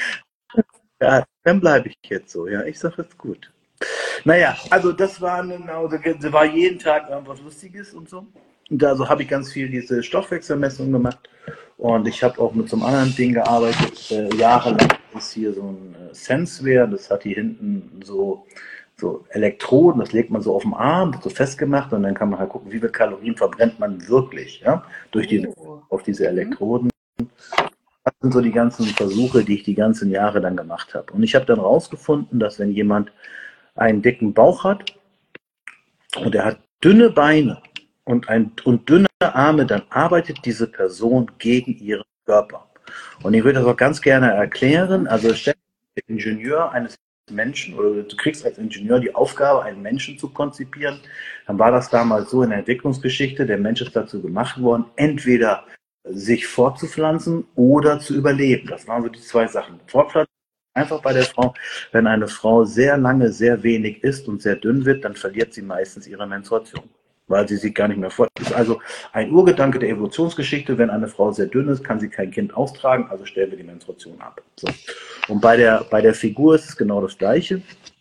A: Ja, dann bleibe ich jetzt so. Ja, ich sage, ist gut. Naja, also das war, genau, das war jeden Tag irgendwas Lustiges und so. Und da so habe ich ganz viel diese Stoffwechselmessung gemacht. Und ich habe auch mit so einem anderen Ding gearbeitet. Äh, jahrelang ist hier so ein äh, Senseware. Das hat hier hinten so so Elektroden, das legt man so auf den Arm, wird so festgemacht und dann kann man halt gucken, wie viel Kalorien verbrennt man wirklich, ja, durch die,
B: Oh.
A: auf diese
B: Mhm.
A: Elektroden. Das sind so die ganzen Versuche, die ich die ganzen Jahre dann gemacht habe. Und ich habe dann rausgefunden, dass wenn jemand einen dicken Bauch hat und er hat dünne Beine und, ein, und dünne Arme, dann arbeitet diese Person gegen ihren Körper. Und ich würde das auch ganz gerne erklären. Also stell dir den Ingenieur eines Menschen oder du kriegst als Ingenieur die Aufgabe, einen Menschen zu konzipieren. Dann war das damals so in der Entwicklungsgeschichte, der Mensch ist dazu gemacht worden, entweder sich fortzupflanzen oder zu überleben. Das waren so die zwei Sachen. Fortpflanzen einfach bei der Frau. Wenn eine Frau sehr lange, sehr wenig isst und sehr dünn wird, dann verliert sie meistens ihre Menstruation, weil sie sich gar nicht mehr fort. Das ist also ein Urgedanke der Evolutionsgeschichte. Wenn eine Frau sehr dünn ist, kann sie kein Kind austragen, also stellen wir die Menstruation ab. So. Und bei der, bei der Figur ist es genau das Gleiche.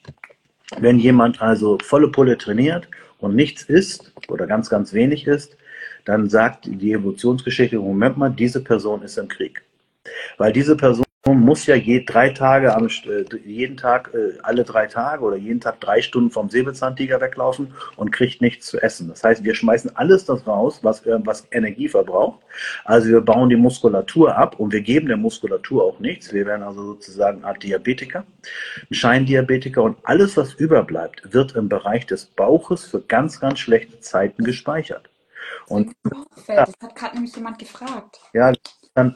A: Wenn jemand also volle Pulle trainiert und nichts isst oder ganz, ganz wenig isst, dann sagt die Evolutionsgeschichte, Moment mal, diese Person ist im Krieg. Weil diese Person muss ja je drei Tage, am, jeden Tag, alle drei Tage oder jeden Tag drei Stunden vom Säbelzahntiger weglaufen und kriegt nichts zu essen. Das heißt, wir schmeißen alles das raus, was, was Energie verbraucht. Also wir bauen die Muskulatur ab und wir geben der Muskulatur auch nichts. Wir werden also sozusagen eine Art Diabetiker, ein Scheindiabetiker und alles, was überbleibt, wird im Bereich des Bauches für ganz, ganz schlechte Zeiten gespeichert. Und
B: Bauchfett, das hat gerade nämlich jemand gefragt.
A: Ja, dann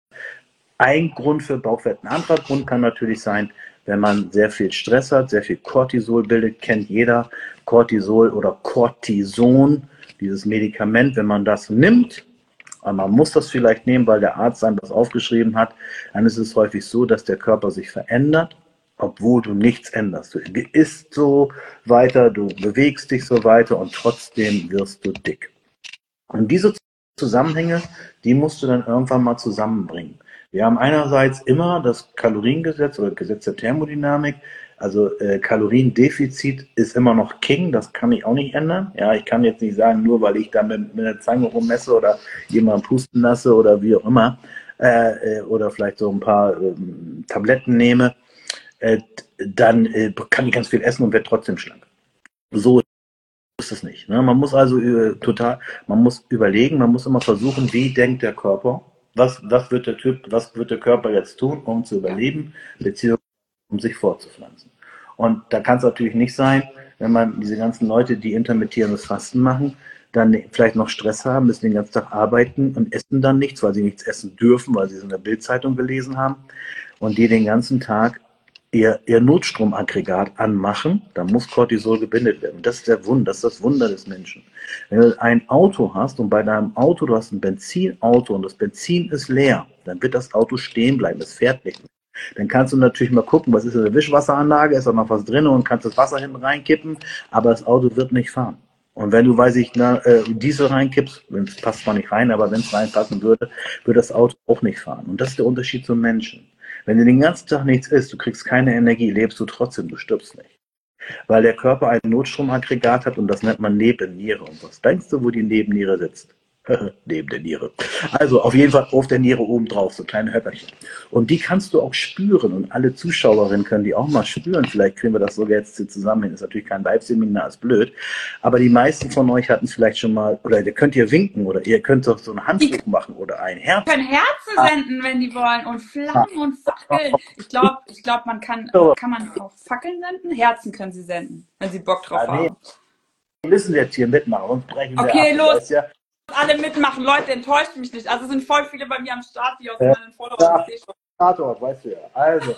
A: ein Grund für Bauchfett. Ein anderer Grund kann natürlich sein, wenn man sehr viel Stress hat, sehr viel Cortisol bildet, kennt jeder Cortisol oder Cortison, dieses Medikament, wenn man das nimmt, aber man muss das vielleicht nehmen, weil der Arzt einem das aufgeschrieben hat, dann ist es häufig so, dass der Körper sich verändert, obwohl du nichts änderst. Du isst so weiter, du bewegst dich so weiter und trotzdem wirst du dick. Und diese Zusammenhänge, die musst du dann irgendwann mal zusammenbringen. Wir haben einerseits immer das Kaloriengesetz oder Gesetz der Thermodynamik, also äh, Kaloriendefizit ist immer noch King, das kann ich auch nicht ändern. Ja, ich kann jetzt nicht sagen, nur weil ich da mit, mit einer Zange rummesse oder jemanden pusten lasse oder wie auch immer, äh, oder vielleicht so ein paar äh, Tabletten nehme, äh, dann äh, kann ich ganz viel essen und werde trotzdem schlank. So ist es nicht. Ne? Man muss also äh, total, man muss überlegen, man muss immer versuchen, wie denkt der Körper, was, was wird der Typ, was wird der Körper jetzt tun, um zu überleben, beziehungsweise um sich fortzupflanzen. Und da kann es natürlich nicht sein, wenn man diese ganzen Leute, die intermittierendes Fasten machen, dann vielleicht noch Stress haben, müssen den ganzen Tag arbeiten und essen dann nichts, weil sie nichts essen dürfen, weil sie es in der Bildzeitung gelesen haben und die den ganzen Tag ihr, ihr Notstromaggregat anmachen, dann muss Cortisol gebindet werden. Das ist der Wunder, das ist das Wunder des Menschen. Wenn du ein Auto hast und bei deinem Auto, du hast ein Benzinauto und das Benzin ist leer, dann wird das Auto stehen bleiben, es fährt nicht mehr. Dann kannst du natürlich mal gucken, was ist in der Wischwasseranlage, ist da noch was drin und kannst das Wasser hinten reinkippen, aber das Auto wird nicht fahren. Und wenn du, weiß ich, na, äh, Diesel reinkippst, es passt zwar nicht rein, aber wenn es reinpassen würde, würde das Auto auch nicht fahren. Und das ist der Unterschied zum Menschen. Wenn du den ganzen Tag nichts isst, du kriegst keine Energie, lebst du trotzdem, du stirbst nicht. Weil der Körper ein Notstromaggregat hat und das nennt man Nebenniere. Und was denkst du, wo die Nebenniere sitzt? Neben der Niere. Also auf jeden Fall auf der Niere oben drauf, so kleine Höpperchen. Und die kannst du auch spüren und alle Zuschauerinnen können die auch mal spüren. Vielleicht kriegen wir das sogar jetzt zusammen hin. Ist natürlich kein Live-Seminar, ist blöd. Aber die meisten von euch hatten es vielleicht schon mal, oder ihr könnt ihr winken oder ihr könnt doch so ein Handtuch machen oder ein Herz.
B: Die können Herzen senden, wenn die wollen und Flammen und Fackeln. Ich glaube, ich glaub, man kann, kann man auch Fackeln senden? Herzen können sie senden, wenn sie Bock drauf
A: Ah, nee.
B: haben.
A: Wir müssen jetzt hier mitmachen und brechen wir
B: Okay,
A: ab.
B: los.
A: Ja,
B: Alle mitmachen, Leute, enttäuscht mich nicht. Also es sind voll viele bei mir am Start, die aus
A: Ja.
B: meinen Followern ich sehe schon.
A: Tatort, weißt du ja. Also.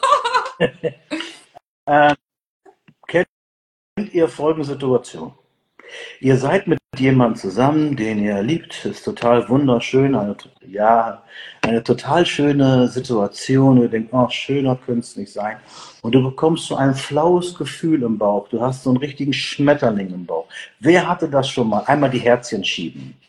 A: ähm, kennt ihr folgende Situation? Ihr seid mit jemandem zusammen, den ihr liebt, ist total wunderschön, eine, ja, eine total schöne Situation, ihr denkt, oh, schöner könnte es nicht sein. Und du bekommst so ein flaues Gefühl im Bauch, du hast so einen richtigen Schmetterling im Bauch. Wer hatte das schon mal? Einmal die Herzchen schieben.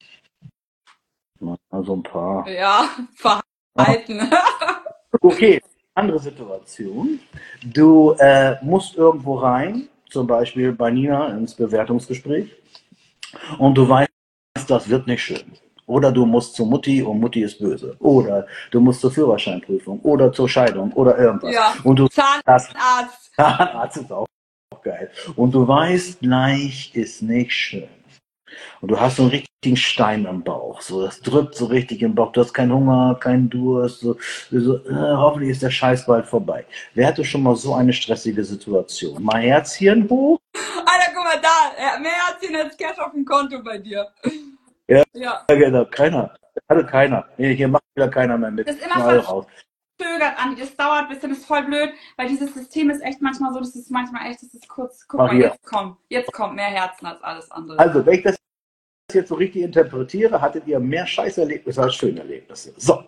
A: Also ein paar.
B: Ja, verhalten.
A: Okay, andere Situation. Du äh, musst irgendwo rein, zum Beispiel bei Nina ins Bewertungsgespräch, und du weißt, das wird nicht schön. Oder du musst zu Mutti und Mutti ist böse. Oder du musst zur Führerscheinprüfung oder zur Scheidung oder irgendwas.
B: Ja,
A: Und du hast
B: Zahnarzt.
A: Zahnarzt ist auch auch geil. Und du weißt, gleich ist nicht schön. Und du hast so einen richtigen Stein am Bauch. So, das drückt so richtig im Bauch. Du hast keinen Hunger, keinen Durst. So, so, äh, hoffentlich ist der Scheiß bald vorbei. Wer hatte schon mal so eine stressige Situation? Mal Herzchen hoch.
B: Alter, guck mal da. Mehr Herzchen als Cash auf dem Konto bei dir.
A: Ja,
B: Ja.
A: genau. Keiner. Hatte keiner. Nee, hier macht wieder keiner mehr mit.
B: Das ist immer
A: Mal
B: voll verzögert, Andi. Das dauert ein bisschen, das ist voll blöd, weil dieses System ist echt manchmal so, das ist manchmal echt, das ist kurz, guck
A: Ach,
B: mal,
A: hier.
B: jetzt kommt, jetzt kommt mehr Herzen als alles andere.
A: Also, wenn ich das jetzt so richtig interpretiere, hattet ihr mehr Scheißerlebnisse als Schönerlebnisse. So.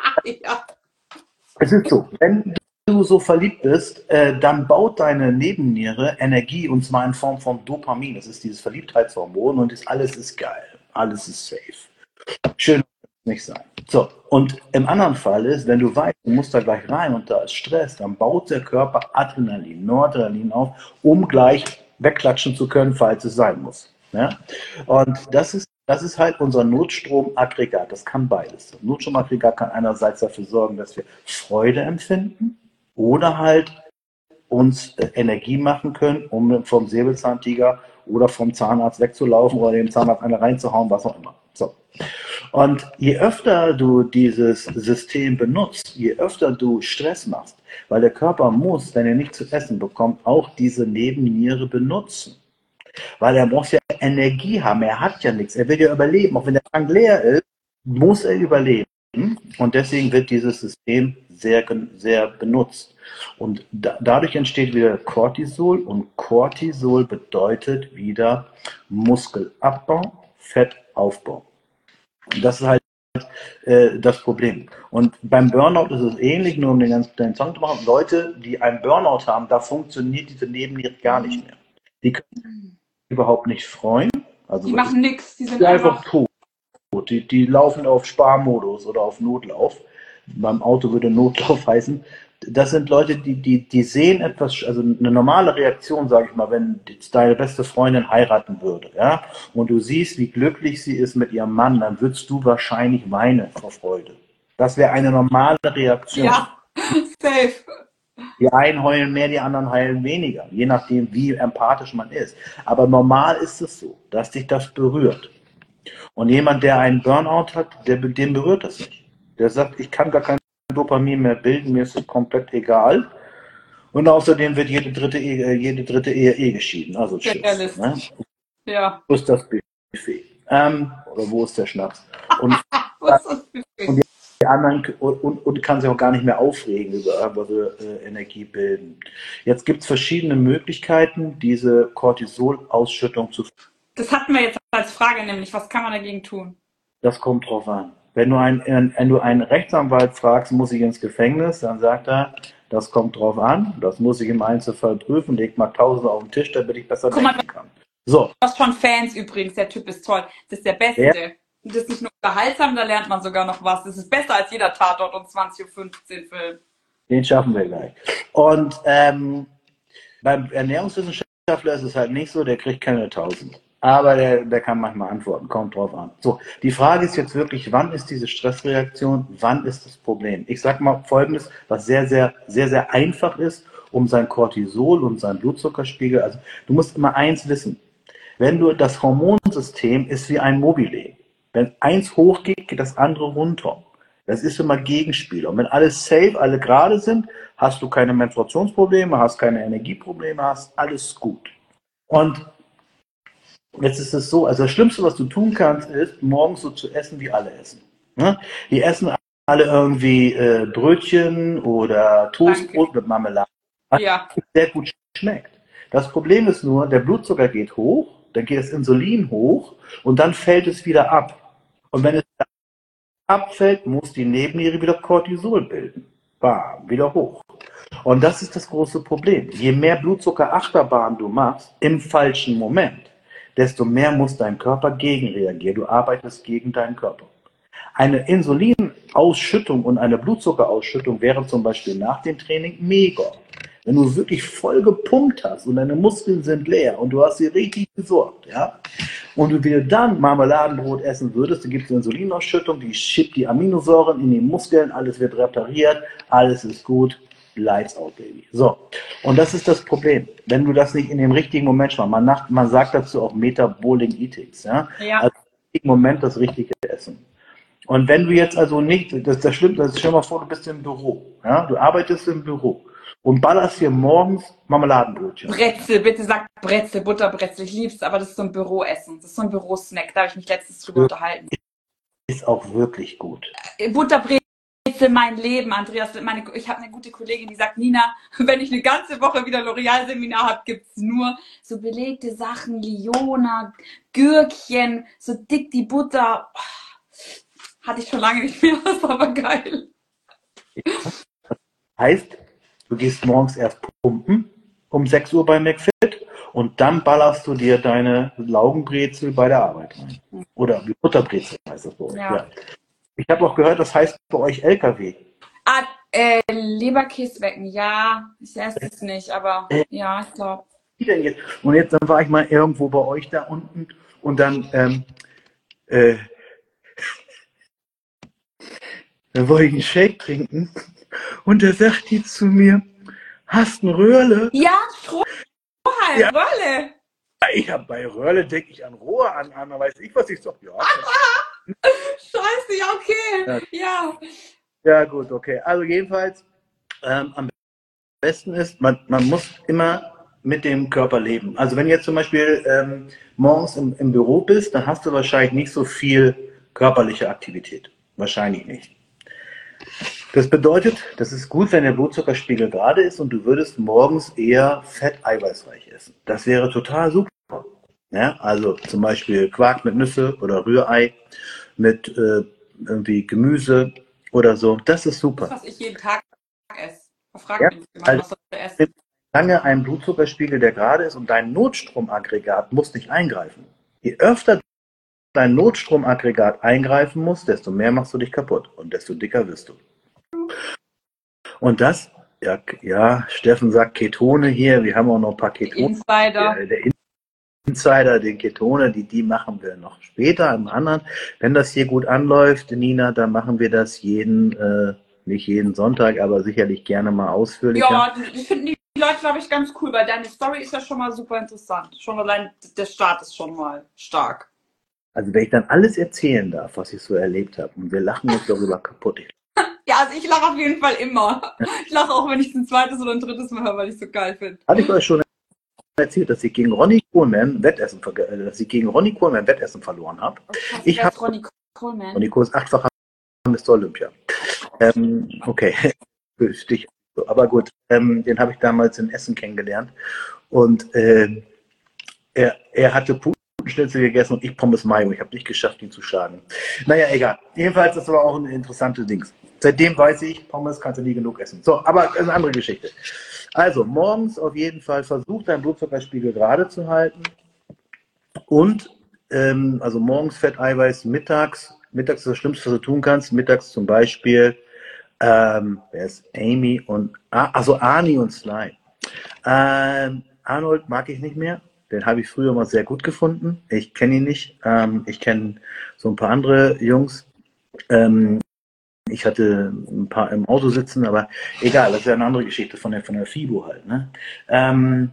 B: Ja.
A: Es ist so, wenn du so verliebt bist, äh, dann baut deine Nebenniere Energie, und zwar in Form von Dopamin. Das ist dieses Verliebtheitshormon, und das alles ist geil. Alles ist safe. Schön muss es nicht sein. So, und im anderen Fall ist, wenn du weißt, du musst da gleich rein und da ist Stress, dann baut der Körper Adrenalin, Noradrenalin auf, um gleich wegklatschen zu können, falls es sein muss. Ja? Und das ist, das ist halt unser Notstromaggregat. Das kann beides. Das Notstromaggregat kann einerseits dafür sorgen, dass wir Freude empfinden oder halt uns äh, Energie machen können, um vom Säbelzahntiger oder vom Zahnarzt wegzulaufen oder dem Zahnarzt eine reinzuhauen, was auch immer. So. Und je öfter du dieses System benutzt, je öfter du Stress machst, weil der Körper muss, wenn er nicht zu essen bekommt, auch diese Nebenniere benutzen. Weil er muss ja Energie haben, er hat ja nichts, er will ja überleben. Auch wenn der Tank leer ist, muss er überleben. Und deswegen wird dieses System sehr, sehr benutzt. Und da, dadurch entsteht wieder Cortisol, und Cortisol bedeutet wieder Muskelabbau, Fettaufbau. Und das ist halt äh, das Problem. Und beim Burnout ist es ähnlich, nur um den ganzen den Song zu machen. Leute, die einen Burnout haben, da funktioniert diese Nebenniere gar nicht mehr. Die können sich überhaupt nicht freuen. Also
B: Die machen nichts, die sind
A: die
B: einfach,
A: einfach tot. Die, die laufen auf Sparmodus oder auf Notlauf. Beim Auto würde Notlauf heißen. Das sind Leute, die, die, die sehen etwas, also eine normale Reaktion, sage ich mal, wenn deine beste Freundin heiraten würde, ja, und du siehst, wie glücklich sie ist mit ihrem Mann, dann würdest du wahrscheinlich weinen vor Freude. Das wäre eine normale Reaktion.
B: ja, safe.
A: Die einen heulen mehr, die anderen heulen weniger, je nachdem, wie empathisch man ist. Aber normal ist es so, dass dich das berührt. Und jemand, der einen Burnout hat, der, den berührt das nicht. Der sagt, ich kann gar kein Dopamin mehr bilden, mir ist es komplett egal. Und außerdem wird jede dritte Ehe, jede dritte Ehe eh geschieden. Also tschüss. Ne?
B: Ja.
A: Wo ist das Buffet? Ähm, oder wo ist der Schnaps? Und,
B: wo ist das Buffet?
A: Und die anderen, und, und, und kann sich auch gar nicht mehr aufregen über irgendwelche äh, Energie bilden. Jetzt gibt es verschiedene Möglichkeiten, diese Cortisol-Ausschüttung zu.
B: Das hatten wir jetzt als Frage, nämlich, was kann man dagegen tun?
A: Das kommt drauf an. Wenn du, einen, wenn du einen Rechtsanwalt fragst, muss ich ins Gefängnis, dann sagt er, das kommt drauf an, das muss ich im Einzelfall prüfen, leg mal Tausende auf den Tisch, damit ich besser
B: Guck mal,
A: denken kann. So.
B: Du hast schon Fans übrigens, der Typ ist toll, das ist der Beste. Ja. Und das ist nicht nur unterhaltsam, da lernt man sogar noch was. Das ist besser als jeder Tatort um zwanzig Uhr fünfzehn Film.
A: Den schaffen wir gleich. Und ähm, beim Ernährungswissenschaftler ist es halt nicht so, der kriegt keine Tausend. Aber der, der kann manchmal antworten, kommt drauf an. So, die Frage ist jetzt wirklich, wann ist diese Stressreaktion, wann ist das Problem? Ich sag mal Folgendes, was sehr, sehr, sehr, sehr einfach ist, um sein Cortisol und sein Blutzuckerspiegel, also du musst immer eins wissen, wenn du, das Hormonsystem ist wie ein Mobile. Wenn eins hochgeht, geht das andere runter. Das ist immer Gegenspiel. Und wenn alles safe, alle gerade sind, hast du keine Menstruationsprobleme, hast keine Energieprobleme, hast alles gut. Und jetzt ist es so, also das Schlimmste, was du tun kannst, ist, morgens so zu essen, wie alle essen. Die essen alle irgendwie äh, Brötchen oder Toastbrot Danke. Mit Marmelade, was
B: ja.
A: sehr gut schmeckt. Das Problem ist nur, der Blutzucker geht hoch, dann geht das Insulin hoch und dann fällt es wieder ab. Und wenn es abfällt, muss die Nebenniere wieder Cortisol bilden. Bam, wieder hoch. Und das ist das große Problem. Je mehr Blutzuckerachterbahn du machst, im falschen Moment, desto mehr muss dein Körper gegenreagieren. Du arbeitest gegen deinen Körper. Eine Insulinausschüttung und eine Blutzuckerausschüttung wäre zum Beispiel nach dem Training mega. Wenn du wirklich voll gepumpt hast und deine Muskeln sind leer und du hast sie richtig gesorgt, ja, und du wieder dann Marmeladenbrot essen würdest, dann gibt es eine Insulinausschüttung, die schiebt die Aminosäuren in die Muskeln, alles wird repariert, alles ist gut, Lights out, Baby. So, und das ist das Problem. Wenn du das nicht in dem richtigen Moment machst, man, nach, man sagt dazu auch Metabolic Eatings, ja?
B: Ja.
A: Also im richtigen Moment das richtige Essen. Und wenn du jetzt also nicht, das, das stimmt, das stell dir mal vor, du bist im Büro, ja? Du arbeitest im Büro und ballerst hier morgens Marmeladenbrötchen.
B: Brezel, bitte sag Brezel, Butterbrezel, ich lieb's, aber das ist so ein Büroessen, das ist so ein Bürosnack, da habe ich mich letztens drüber unterhalten.
A: Ist auch wirklich gut.
B: Butterbrezel, mein Leben, Andreas. Meine, ich habe eine gute Kollegin, die sagt, Nina, wenn ich eine ganze Woche wieder L'Oreal-Seminar habe, gibt's nur so belegte Sachen, Liona, Gürkchen, so dick die Butter. Hatte ich schon lange nicht mehr, das war aber geil.
A: Heißt, du gehst morgens erst pumpen um sechs Uhr bei McFit und dann ballerst du dir deine Laugenbrezel bei der Arbeit rein. Oder Butterbrezel heißt das bei euch.
B: Ja.
A: Ja. Ich habe auch gehört, das heißt bei euch L K W.
B: Ah, äh, Leberkäswecken, ja, ich esse es nicht, aber äh, ja, ich glaube.
A: Wie denn jetzt? Und jetzt dann war ich mal irgendwo bei euch da unten und dann, ähm, äh, dann wollte ich einen Shake trinken und da sagt die zu mir, hast du ein Röhrle?
B: Ja, Strohhalm, ja. Röhrle.
A: Ich habe bei Röhrle, denke ich an Rohr, an, an, weiß ich was, ich sag, ja.
B: Scheiße, ja, okay, ja. ja.
A: Ja, gut, okay. Also jedenfalls, ähm, am besten ist, man, man muss immer mit dem Körper leben. Also wenn du jetzt zum Beispiel ähm, morgens im, im Büro bist, dann hast du wahrscheinlich nicht so viel körperliche Aktivität. Wahrscheinlich nicht. Das bedeutet, das ist gut, wenn der Blutzuckerspiegel gerade ist und du würdest morgens eher fett-eiweißreich essen. Das wäre total super. Ja, also zum Beispiel Quark mit Nüsse oder Rührei mit äh, irgendwie Gemüse oder so. Das ist super.
B: Das, was ich jeden Tag esse. Frag
A: ja,
B: mich immer, was soll ich essen?
A: Lange ein Blutzuckerspiegel, der gerade ist und dein Notstromaggregat muss nicht eingreifen. Je öfter dein Notstromaggregat eingreifen muss, desto mehr machst du dich kaputt und desto dicker wirst du. Und das, ja, ja, Steffen sagt Ketone hier, wir haben auch noch ein paar Ketone.
B: Insider.
A: Der, der Insider, den Ketone, die, die machen wir noch später im anderen. Wenn das hier gut anläuft, Nina, dann machen wir das jeden, äh, nicht jeden Sonntag, aber sicherlich gerne mal ausführlicher.
B: Ja, ich finde die Leute, glaube ich, ganz cool, weil deine Story ist ja schon mal super interessant. Schon allein der Start ist schon mal stark.
A: Also wenn ich dann alles erzählen darf, was ich so erlebt habe, und wir lachen uns darüber kaputt.
B: Ja, also ich lache auf jeden Fall immer. Ich lache auch, wenn ich es ein zweites oder ein drittes Mal höre, weil ich es so geil finde.
A: Hatte ich euch schon erzählt, dass ich gegen Ronnie Coleman Wettessen, dass ich gegen Ronnie Coleman Wettessen verloren habe.
B: Was
A: ich habe
B: Ronnie Coleman.
A: Ronnie Coleman ist achtfacher Mister Olympia. Ähm, okay, Stich. Aber gut, ähm, den habe ich damals in Essen kennengelernt und äh, er, er hatte Putenschnitzel gegessen und ich Pommes Mayo. Ich habe nicht geschafft, ihn zu schlagen. Naja, egal. Jedenfalls, das war auch ein interessantes Ding. Seitdem weiß ich, Pommes kannst du nie genug essen. So, aber das ist eine andere Geschichte. Also, morgens auf jeden Fall versuch, deinen Blutzuckerspiegel gerade zu halten. Und, ähm, also morgens Fett, Eiweiß, mittags. Mittags ist das Schlimmste, was du tun kannst. Mittags zum Beispiel, ähm, wer ist Amy und, ah, also Arnie und Sly. Ähm, Arnold mag ich nicht mehr. Den habe ich früher mal sehr gut gefunden. Ich kenne ihn nicht. Ähm, ich kenne so ein paar andere Jungs. Ähm, Ich hatte ein paar im Auto sitzen, aber egal, das ist ja eine andere Geschichte von der, von der FIBO halt. Ne? Ähm,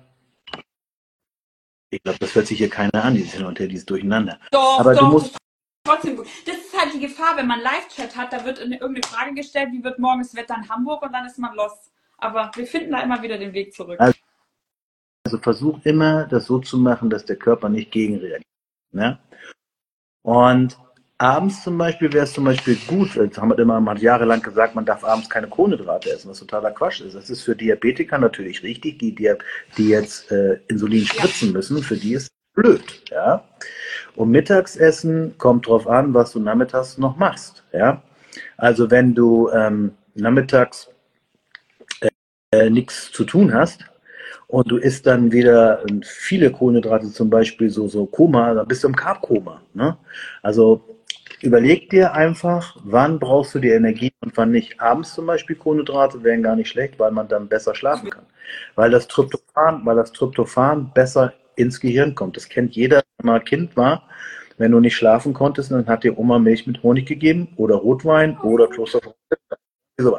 A: ich glaube, das hört sich hier keiner an, dieses Hin und Her, dieses Durcheinander.
B: Doch,
A: aber
B: doch,
A: du musst
B: trotzdem gut. Das ist halt die Gefahr, wenn man Live-Chat hat, da wird irgendeine Frage gestellt, wie wird morgen das Wetter in Hamburg und dann ist man lost. Aber wir finden da immer wieder den Weg zurück.
A: Also, also versuch immer, das so zu machen, dass der Körper nicht gegenreagiert. Ne? Und abends zum Beispiel wäre es zum Beispiel gut, das haben wir immer, man hat jahrelang gesagt, man darf abends keine Kohlenhydrate essen, was totaler Quatsch ist. Das ist für Diabetiker natürlich richtig, die, die, die jetzt äh, Insulin spritzen müssen, für die ist es blöd. Ja? Und Mittagsessen kommt drauf an, was du nachmittags noch machst. Ja? Also wenn du ähm, nachmittags äh, nichts zu tun hast, und du isst dann wieder viele Kohlenhydrate, zum Beispiel so, so Koma, dann bist du im Carb-Koma. Ne? Also überleg dir einfach, wann brauchst du die Energie und wann nicht. Abends zum Beispiel Kohlenhydrate wären gar nicht schlecht, weil man dann besser schlafen kann. Weil das Tryptophan, weil das Tryptophan besser ins Gehirn kommt. Das kennt jeder, wenn man Kind war. Wenn du nicht schlafen konntest, dann hat dir Oma Milch mit Honig gegeben oder Rotwein oder Klosterfrau. Sowas.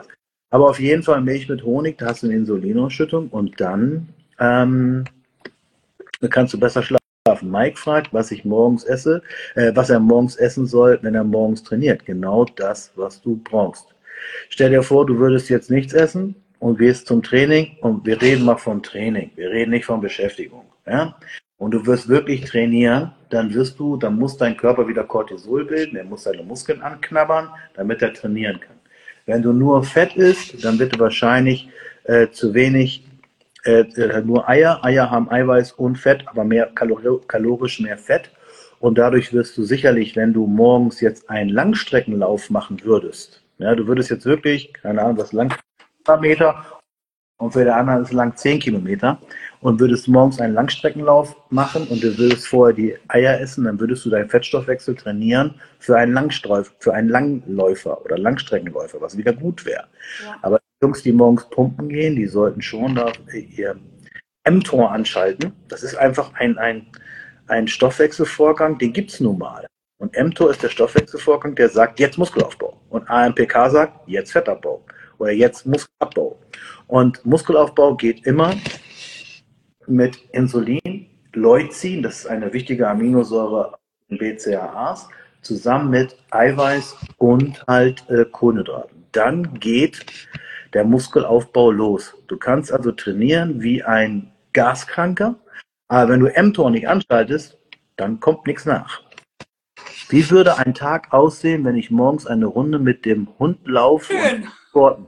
A: Aber auf jeden Fall Milch mit Honig, da hast du eine Insulinausschüttung und dann ähm, kannst du besser schlafen. Mike fragt, was ich morgens esse, äh, was er morgens essen soll, wenn er morgens trainiert. Genau das, was du brauchst. Stell dir vor, du würdest jetzt nichts essen und gehst zum Training und wir reden mal vom Training. Wir reden nicht von Beschäftigung. Ja? Und du wirst wirklich trainieren, dann wirst du, dann muss dein Körper wieder Cortisol bilden, er muss seine Muskeln anknabbern, damit er trainieren kann. Wenn du nur Fett isst, dann wird du wahrscheinlich äh, zu wenig, äh, nur Eier. Eier haben Eiweiß und Fett, aber mehr kalor kalorisch mehr Fett. Und dadurch wirst du sicherlich, wenn du morgens jetzt einen Langstreckenlauf machen würdest, ja, du würdest jetzt wirklich, keine Ahnung, was lang Meter und für der andere ist lang zehn Kilometer und würdest morgens einen Langstreckenlauf machen und du würdest vorher die Eier essen, dann würdest du deinen Fettstoffwechsel trainieren für einen Langstreif, für einen Langläufer oder Langstreckenläufer, was wieder gut wäre. Ja. Aber die Jungs, die morgens pumpen gehen, die sollten schon da ihr mTOR anschalten. Das ist einfach ein, ein, ein Stoffwechselvorgang, den gibt es nun mal. Und mTOR ist der Stoffwechselvorgang, der sagt, jetzt Muskelaufbau. Und A M P K sagt, jetzt Fettabbau. Oder jetzt Muskelabbau. Und Muskelaufbau geht immer mit Insulin, Leucin, das ist eine wichtige Aminosäure in B C A As, zusammen mit Eiweiß und halt äh, Kohlenhydraten. Dann geht der Muskelaufbau los. Du kannst also trainieren wie ein Gaskranker, aber wenn du mTOR nicht anschaltest, dann kommt nichts nach. Wie würde ein Tag aussehen, wenn ich morgens eine Runde mit dem Hund laufe
B: Schön.
A: und sporten?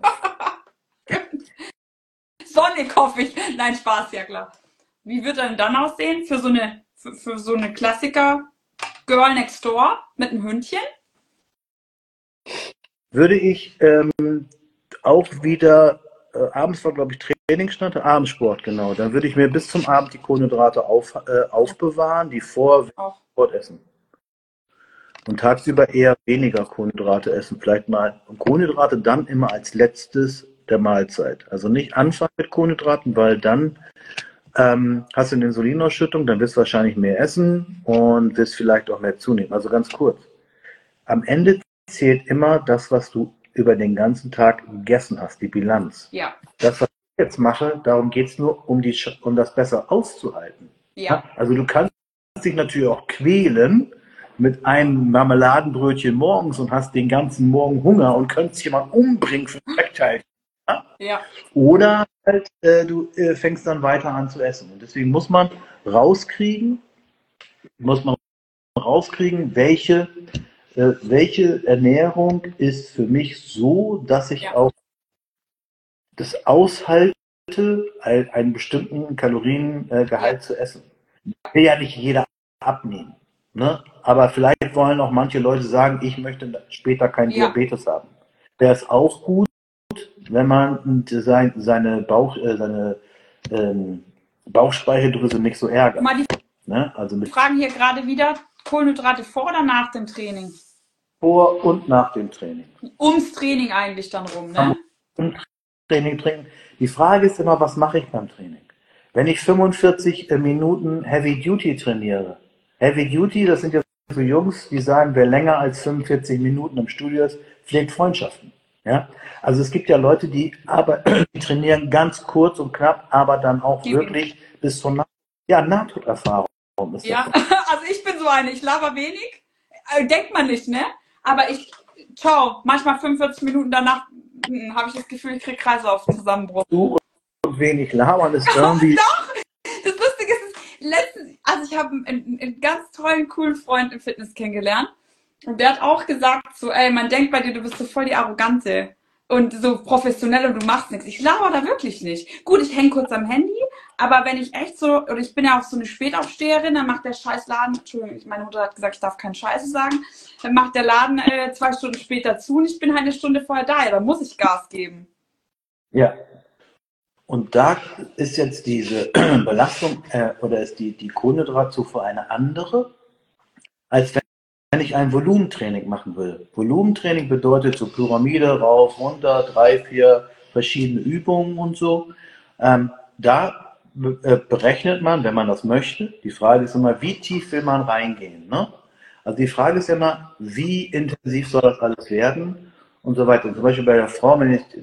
B: Sonnig hoffe ich. Nein, Spaß, ja klar. Wie wird er denn dann aussehen für so eine, für, für so eine Klassiker Girl Next Door mit einem Hündchen?
A: Würde ich ähm, auch wieder, äh, abends war glaube ich Trainingsstand, Abendsport, genau. Dann würde ich mir bis zum Abend die Kohlenhydrate auf, äh, aufbewahren, die vor Sport essen. Und tagsüber eher weniger Kohlenhydrate essen. Vielleicht mal Kohlenhydrate dann immer als letztes der Mahlzeit. Also nicht anfangen mit Kohlenhydraten, weil dann ähm, hast du eine Insulinausschüttung, dann wirst du wahrscheinlich mehr essen und wirst vielleicht auch mehr zunehmen. Also ganz kurz. Am Ende zählt immer das, was du über den ganzen Tag gegessen hast, die Bilanz.
B: Ja.
A: Das, was ich jetzt mache, darum geht es nur, um, die, um das besser auszuhalten.
B: Ja.
A: Also du kannst dich natürlich auch quälen mit einem Marmeladenbrötchen morgens und hast den ganzen Morgen Hunger und könntest jemanden umbringen für ein Speckteilchen. Ja?
B: Ja.
A: Oder halt, äh, du äh, fängst dann weiter an zu essen. Und deswegen muss man rauskriegen, muss man rauskriegen, welche, äh, welche Ernährung ist für mich so, dass ich ja. auch das aushalte, einen bestimmten Kaloriengehalt ja. zu essen. Will ja nicht jeder abnehmen. Ne? Aber vielleicht wollen auch manche Leute sagen, ich möchte später keinen ja. Diabetes haben. Wäre es auch gut, wenn man sein, seine, Bauch, äh, seine ähm, Bauchspeicheldrüse nicht so ärgert.
B: Mal die
A: ne? Also mit
B: fragen hier gerade wieder, Kohlenhydrate vor oder nach dem Training?
A: Vor und nach dem Training.
B: Ums Training eigentlich dann rum, ne?
A: Im Training trinken. Die Frage ist immer, was mache ich beim Training? Wenn ich fünfundvierzig Minuten Heavy Duty trainiere, Heavy Duty, das sind ja so Jungs, die sagen, wer länger als fünfundvierzig Minuten im Studio ist, pflegt Freundschaften. Ja? Also es gibt ja Leute, die, aber, die trainieren ganz kurz und knapp, aber dann auch die wirklich wenig. bis zur Na ja, Nahtoderfahrung. Ist
B: ja, also ich bin so eine, ich laber wenig, äh, denkt man nicht, ne? Aber ich, ciao, manchmal fünfundvierzig Minuten danach hm, habe ich das Gefühl, ich kriege Kreislaufzusammenbruch.
A: Du und wenig labern ist irgendwie...
B: Doch! Das Lustige ist, letztens, also ich habe einen, einen ganz tollen, coolen Freund im Fitness kennengelernt und der hat auch gesagt so, ey, man denkt bei dir, du bist so voll die Arrogante und so professionell und du machst nichts. Ich laber da wirklich nicht. Gut, ich hänge kurz am Handy, aber wenn ich echt so, oder ich bin ja auch so eine Spätaufsteherin, dann macht der Scheißladen, Entschuldigung, meine Mutter hat gesagt, ich darf keinen Scheiße sagen, dann macht der Laden äh, zwei Stunden später zu und ich bin halt eine Stunde vorher da, ja, dann muss ich Gas geben.
A: Ja. Und da ist jetzt diese Belastung äh, oder ist die, die Kohlenhydratzufuhr eine andere, als wenn ich ein Volumentraining machen will. Volumentraining bedeutet so Pyramide, rauf, runter, drei, vier verschiedene Übungen und so. Ähm, da äh, berechnet man, wenn man das möchte. Die Frage ist immer, wie tief will man reingehen? Ne? Also die Frage ist immer, wie intensiv soll das alles werden und so weiter. Und zum Beispiel bei der Frau, wenn ich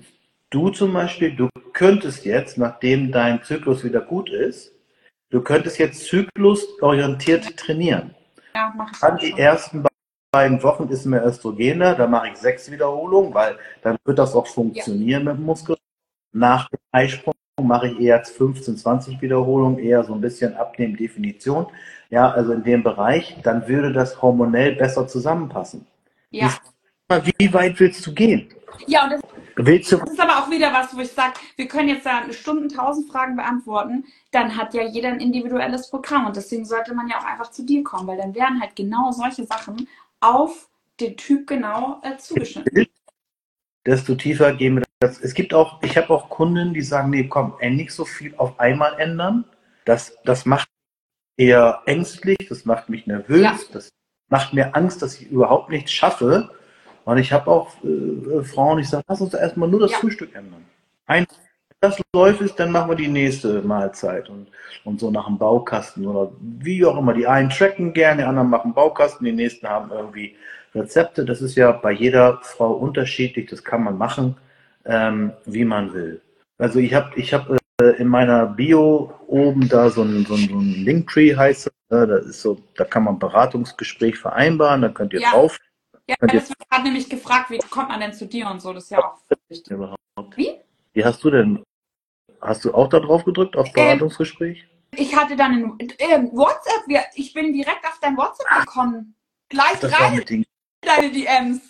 A: du zum Beispiel, du könntest jetzt, nachdem dein Zyklus wieder gut ist, du könntest jetzt zyklusorientiert trainieren.
B: Ja, mache ich
A: An
B: auch
A: die
B: schon.
A: ersten beiden Wochen ist mehr Östrogener, da mache ich sechs Wiederholungen, weil dann wird das auch funktionieren mit dem Muskel. Nach dem Eisprung mache ich eher fünfzehn, zwanzig Wiederholungen, eher so ein bisschen Abnehmen, Definition. Ja, also in dem Bereich, dann würde das hormonell besser zusammenpassen. Die
B: Ja.
A: Frage, wie weit willst du gehen?
B: Ja, und das
A: Willst du,
B: Das ist aber auch wieder was, wo ich sage, wir können jetzt da Stunden tausend Fragen beantworten, dann hat ja jeder ein individuelles Programm und deswegen sollte man ja auch einfach zu dir kommen, weil dann werden halt genau solche Sachen auf den Typ genau äh, zugeschnitten.
A: desto tiefer gehen wir das. Es gibt auch, ich habe auch Kunden, die sagen, nee, komm, nicht so viel auf einmal ändern. Das, das macht eher ängstlich, das macht mich nervös,
B: Ja.
A: das macht mir Angst, dass ich überhaupt nichts schaffe. Und ich habe auch äh, Frauen, ich sage, lass uns erstmal nur das
B: Ja.
A: Frühstück ändern. Ein, wenn das läuft ist, dann machen wir die nächste Mahlzeit und, und so nach dem Baukasten oder wie auch immer. Die einen tracken gerne, die anderen machen Baukasten, die nächsten haben irgendwie Rezepte. Das ist ja bei jeder Frau unterschiedlich, das kann man machen, ähm, wie man will. Also ich habe ich hab, äh, in meiner Bio oben da so ein, so ein, so ein Linktree heißt es, ne? Das ist so, da kann man Beratungsgespräch vereinbaren, da könnt ihr
B: Ja.
A: drauf.
B: Ja,
A: Könnt ihr
B: das wird gerade nämlich gefragt, wie kommt man denn zu dir und so, das ist ja auch wichtig.
A: überhaupt.
B: Wie?
A: Wie hast du denn, hast du auch da drauf gedrückt auf Beratungsgespräch?
B: Ich hatte dann ein ähm, WhatsApp, wir, ich bin direkt auf dein WhatsApp gekommen. Gleich
A: Das war
B: rein
A: mit den
B: in deine D Ms.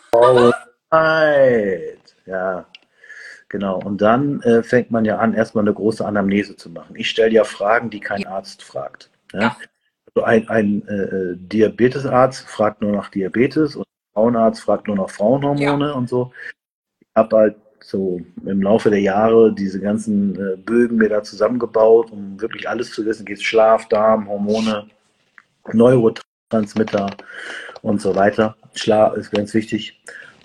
A: Alright. Ja, genau. Und dann äh, fängt man ja an, erstmal eine große Anamnese zu machen. Ich stelle ja Fragen, die kein Arzt fragt. Ja?
B: Ja.
A: Also ein, ein äh, Diabetesarzt fragt nur nach Diabetes und ein Frauenarzt fragt nur nach Frauenhormone
B: Ja.
A: und so. Ich habe halt so im Laufe der Jahre diese ganzen äh, Bögen mir da zusammengebaut, um wirklich alles zu wissen. Geht Schlaf, Darm, Hormone, Neurotransmitter und so weiter. Schlaf ist ganz wichtig.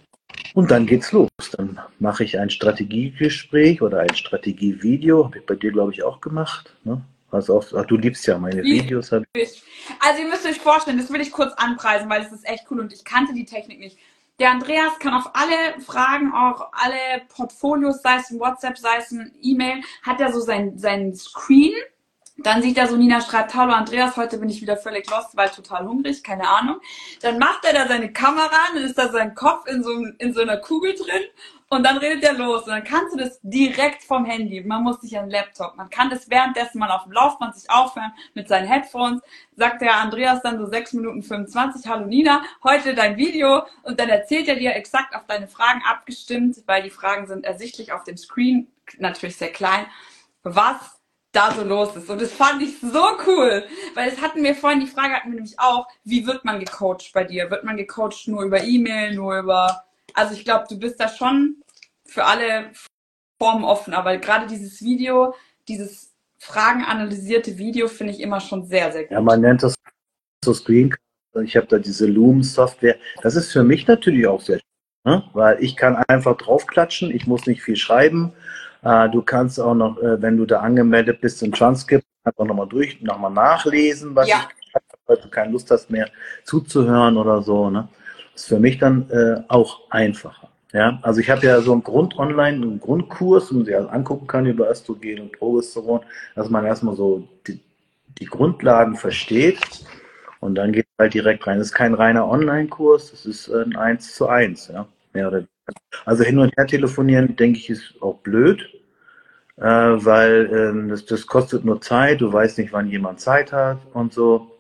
A: Und dann geht's los. Dann mache ich ein Strategiegespräch oder ein Strategievideo. Habe ich bei dir, glaube ich, auch gemacht. Ne? Also auch, ach, du liebst ja meine
B: Wie?
A: Videos. Hab ich.
B: Also ihr müsst euch vorstellen, das will ich kurz anpreisen, weil es ist echt cool und ich kannte die Technik nicht. Der Andreas kann auf alle Fragen, auch alle Portfolios, sei es ein WhatsApp, sei es ein E-Mail, hat er so sein, sein Screen. Dann sieht er so, Nina schreibt, hallo Andreas, heute bin ich wieder völlig lost, weil total hungrig, keine Ahnung. Dann macht er da seine Kamera, dann ist da sein Kopf in so, in so einer Kugel drin und dann redet er los. Und dann kannst du das direkt vom Handy, man muss nicht an den Laptop, man kann das währenddessen mal auf dem Laufband sich aufhören mit seinen Headphones, sagt der Andreas dann so sechs Minuten fünfundzwanzig, hallo Nina, heute dein Video und dann erzählt er dir exakt auf deine Fragen abgestimmt, weil die Fragen sind ersichtlich auf dem Screen, natürlich sehr klein, was da so los ist. Und das fand ich so cool, weil es hatten wir vorhin, die Frage hatten wir nämlich auch, wie wird man gecoacht bei dir? Wird man gecoacht nur über E-Mail, nur über, also ich glaube, du bist da schon für alle Formen offen, aber gerade dieses Video, dieses fragenanalysierte Video finde ich immer schon sehr, sehr gut.
A: Ja, man nennt das so Screen. Ich habe da diese Loom-Software. Das ist für mich natürlich auch sehr schön, ne? Weil ich kann einfach draufklatschen, ich muss nicht viel schreiben. Uh, du kannst auch noch, äh, wenn du da angemeldet bist, im Transkript einfach nochmal durch, nochmal nachlesen, was
B: Ja.
A: ich gesagt habe, weil du keine Lust hast mehr zuzuhören oder so. Ne? Das ist für mich dann äh, auch einfacher. Ja? Also ich habe ja so einen Grund-Online, einen Grundkurs, den man sich also angucken kann über Östrogen und Progesteron, dass man erstmal so die, die Grundlagen versteht und dann geht es halt direkt rein. Das ist kein reiner Online-Kurs, das ist ein eins zu eins, ja, mehr oder weniger. Also hin und her telefonieren, denke ich, ist auch blöd, äh, weil ähm, das, das kostet nur Zeit, du weißt nicht, wann jemand Zeit hat und so.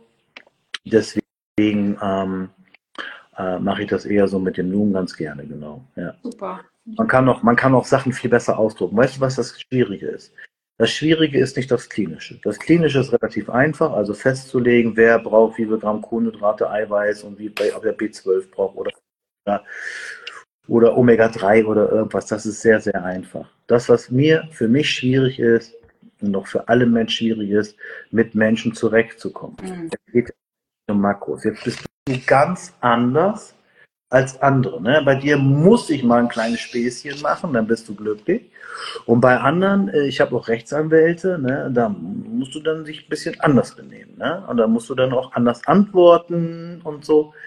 A: Deswegen ähm, äh, mache ich das eher so mit dem Loom ganz gerne, genau. Ja.
B: Super.
A: Man kann auch, man kann auch Sachen viel besser ausdrucken. Weißt du, was das Schwierige ist? Das Schwierige ist nicht das Klinische. Das Klinische ist relativ einfach, also festzulegen, wer braucht wie viel Gramm Kohlenhydrate, Eiweiß und wie bei, ob er B zwölf braucht oder ja, oder Omega drei oder irgendwas, das ist sehr, sehr einfach. Das, was mir, für mich schwierig ist und auch für alle Menschen schwierig ist, mit Menschen zurechtzukommen.
B: Mhm.
A: Es geht um Makros. Jetzt bist du ganz anders als andere. Ne? Bei dir muss ich mal ein kleines Späßchen machen, dann bist du glücklich. Und bei anderen, ich habe auch Rechtsanwälte, ne? Da musst du dann sich ein bisschen anders benehmen. Ne? Und da musst du dann auch anders antworten und so.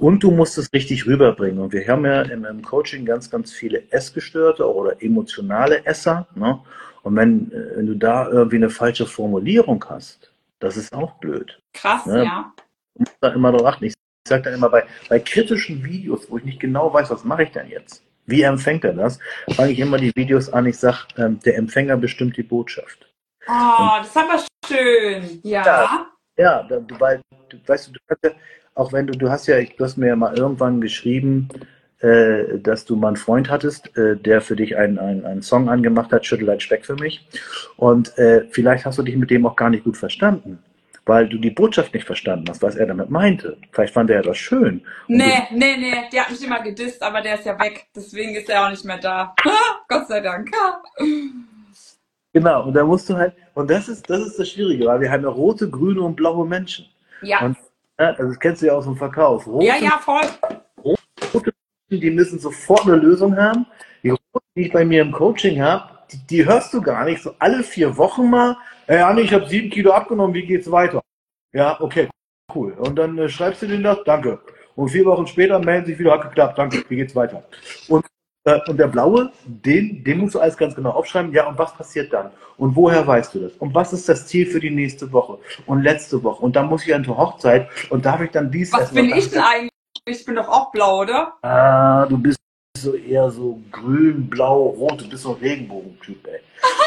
A: Und du musst es richtig rüberbringen. Und wir haben ja im, im Coaching ganz, ganz viele Essgestörte oder emotionale Esser. Ne? Und wenn, äh, wenn du da irgendwie eine falsche Formulierung hast, das ist auch blöd.
B: Krass,
A: Ne?
B: ja.
A: Ich muss da immer drauf achten. Ich sage dann immer bei, bei kritischen Videos, wo ich nicht genau weiß, was mache ich denn jetzt? Wie empfängt er das? Fange ich immer die Videos an, ich sage, ähm, der Empfänger bestimmt die Botschaft.
B: Oh, das ist aber schön.
A: Ja,
B: Ja.
A: ja, da- du, weil, du, weißt du, du hast ja, auch wenn du, du hast ja, du hast mir ja mal irgendwann geschrieben, äh, dass du mal einen Freund hattest, äh, der für dich einen, einen, einen Song angemacht hat, Schüttel ein Speck für mich. Und äh, vielleicht hast du dich mit dem auch gar nicht gut verstanden, weil du die Botschaft nicht verstanden hast, was er damit meinte. Vielleicht fand er das schön. Und du,
B: Nee, nee, nee, der hat mich immer gedisst, aber der ist ja weg. Deswegen ist er auch nicht mehr da. Gott sei Dank.
A: genau, und da musst du halt, und das ist, das ist das Schwierige, weil wir haben ja rote, grüne und blaue Menschen.
B: Ja.
A: Und ja, also das kennst du ja aus dem Verkauf. Rote,
B: Ja, ja, voll.
A: rote Menschen, die müssen sofort eine Lösung haben. Die roten, die ich bei mir im Coaching habe, die, die hörst du gar nicht. So alle vier Wochen mal, hey Anni, ich habe sieben Kilo abgenommen, wie geht's weiter? Ja, okay, cool. Und dann äh, schreibst du denen das, danke. Und vier Wochen später melden sich wieder, hat geklappt, danke, wie geht's weiter? Und, äh, und der blaue, den, den musst du alles ganz genau aufschreiben. Ja, und was passiert dann? Und woher weißt du das? Und was ist das Ziel für die nächste Woche? Und letzte Woche? Und dann muss ich an zur Hochzeit und darf ich dann dies
B: Was
A: essen?
B: bin
A: und
B: ich denn eigentlich? Ich bin doch auch blau, oder?
A: Ah, du bist so eher so grün, blau, rot, du bist so ein Regenbogentyp, ey.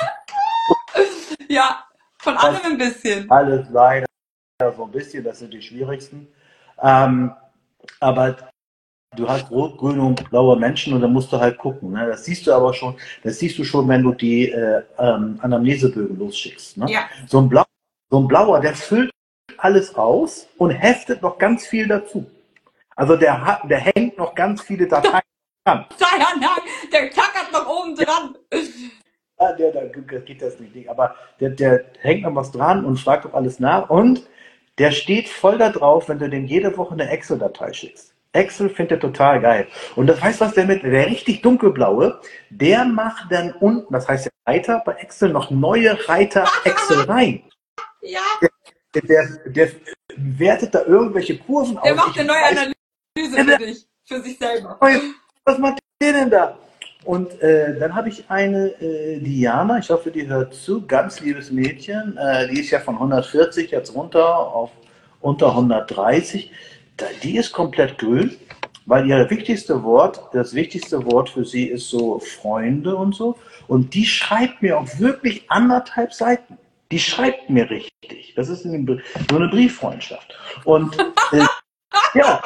B: Ja, von allem ein bisschen.
A: Alles leider so ein bisschen, das sind die schwierigsten. Ähm, aber du hast rot, grüne und blaue Menschen und da musst du halt gucken. Ne? Das siehst du aber schon, das siehst du schon, wenn du die äh, ähm, Anamnesebögen losschickst. Ne?
B: Ja.
A: So, ein Blau, so ein blauer, der füllt alles aus und heftet noch ganz viel dazu. Also der, hat, der hängt noch ganz viele Dateien an.
B: Der tackert noch oben dran.
A: Ja, der, da geht das nicht. Aber der, der hängt noch was dran und fragt auch alles nach. Und der steht voll da drauf, wenn du dem jede Woche eine Excel-Datei schickst. Excel findet er total geil. Und das heißt, was der mit, der richtig dunkelblaue, der macht dann unten, das heißt der Reiter bei Excel, noch neue Reiter Excel rein.
B: Ja.
A: Der, der, der wertet da irgendwelche Kurven
B: Der
A: aus.
B: macht
A: Ich
B: eine neue
A: weiß-
B: Analyse für dich, für sich selber.
A: Was macht der denn da? Und äh, dann habe ich eine äh, Diana, ich hoffe, die hört zu, ganz liebes Mädchen, äh, die ist ja von hundertvierzig jetzt runter auf unter hundertdreißig. Da, die ist komplett grün, weil ihr wichtigste Wort, das wichtigste Wort für sie ist so Freunde und so. Und die schreibt mir auch wirklich anderthalb Seiten. Die schreibt mir richtig. Das ist eine, so eine Brieffreundschaft. Und äh, ja,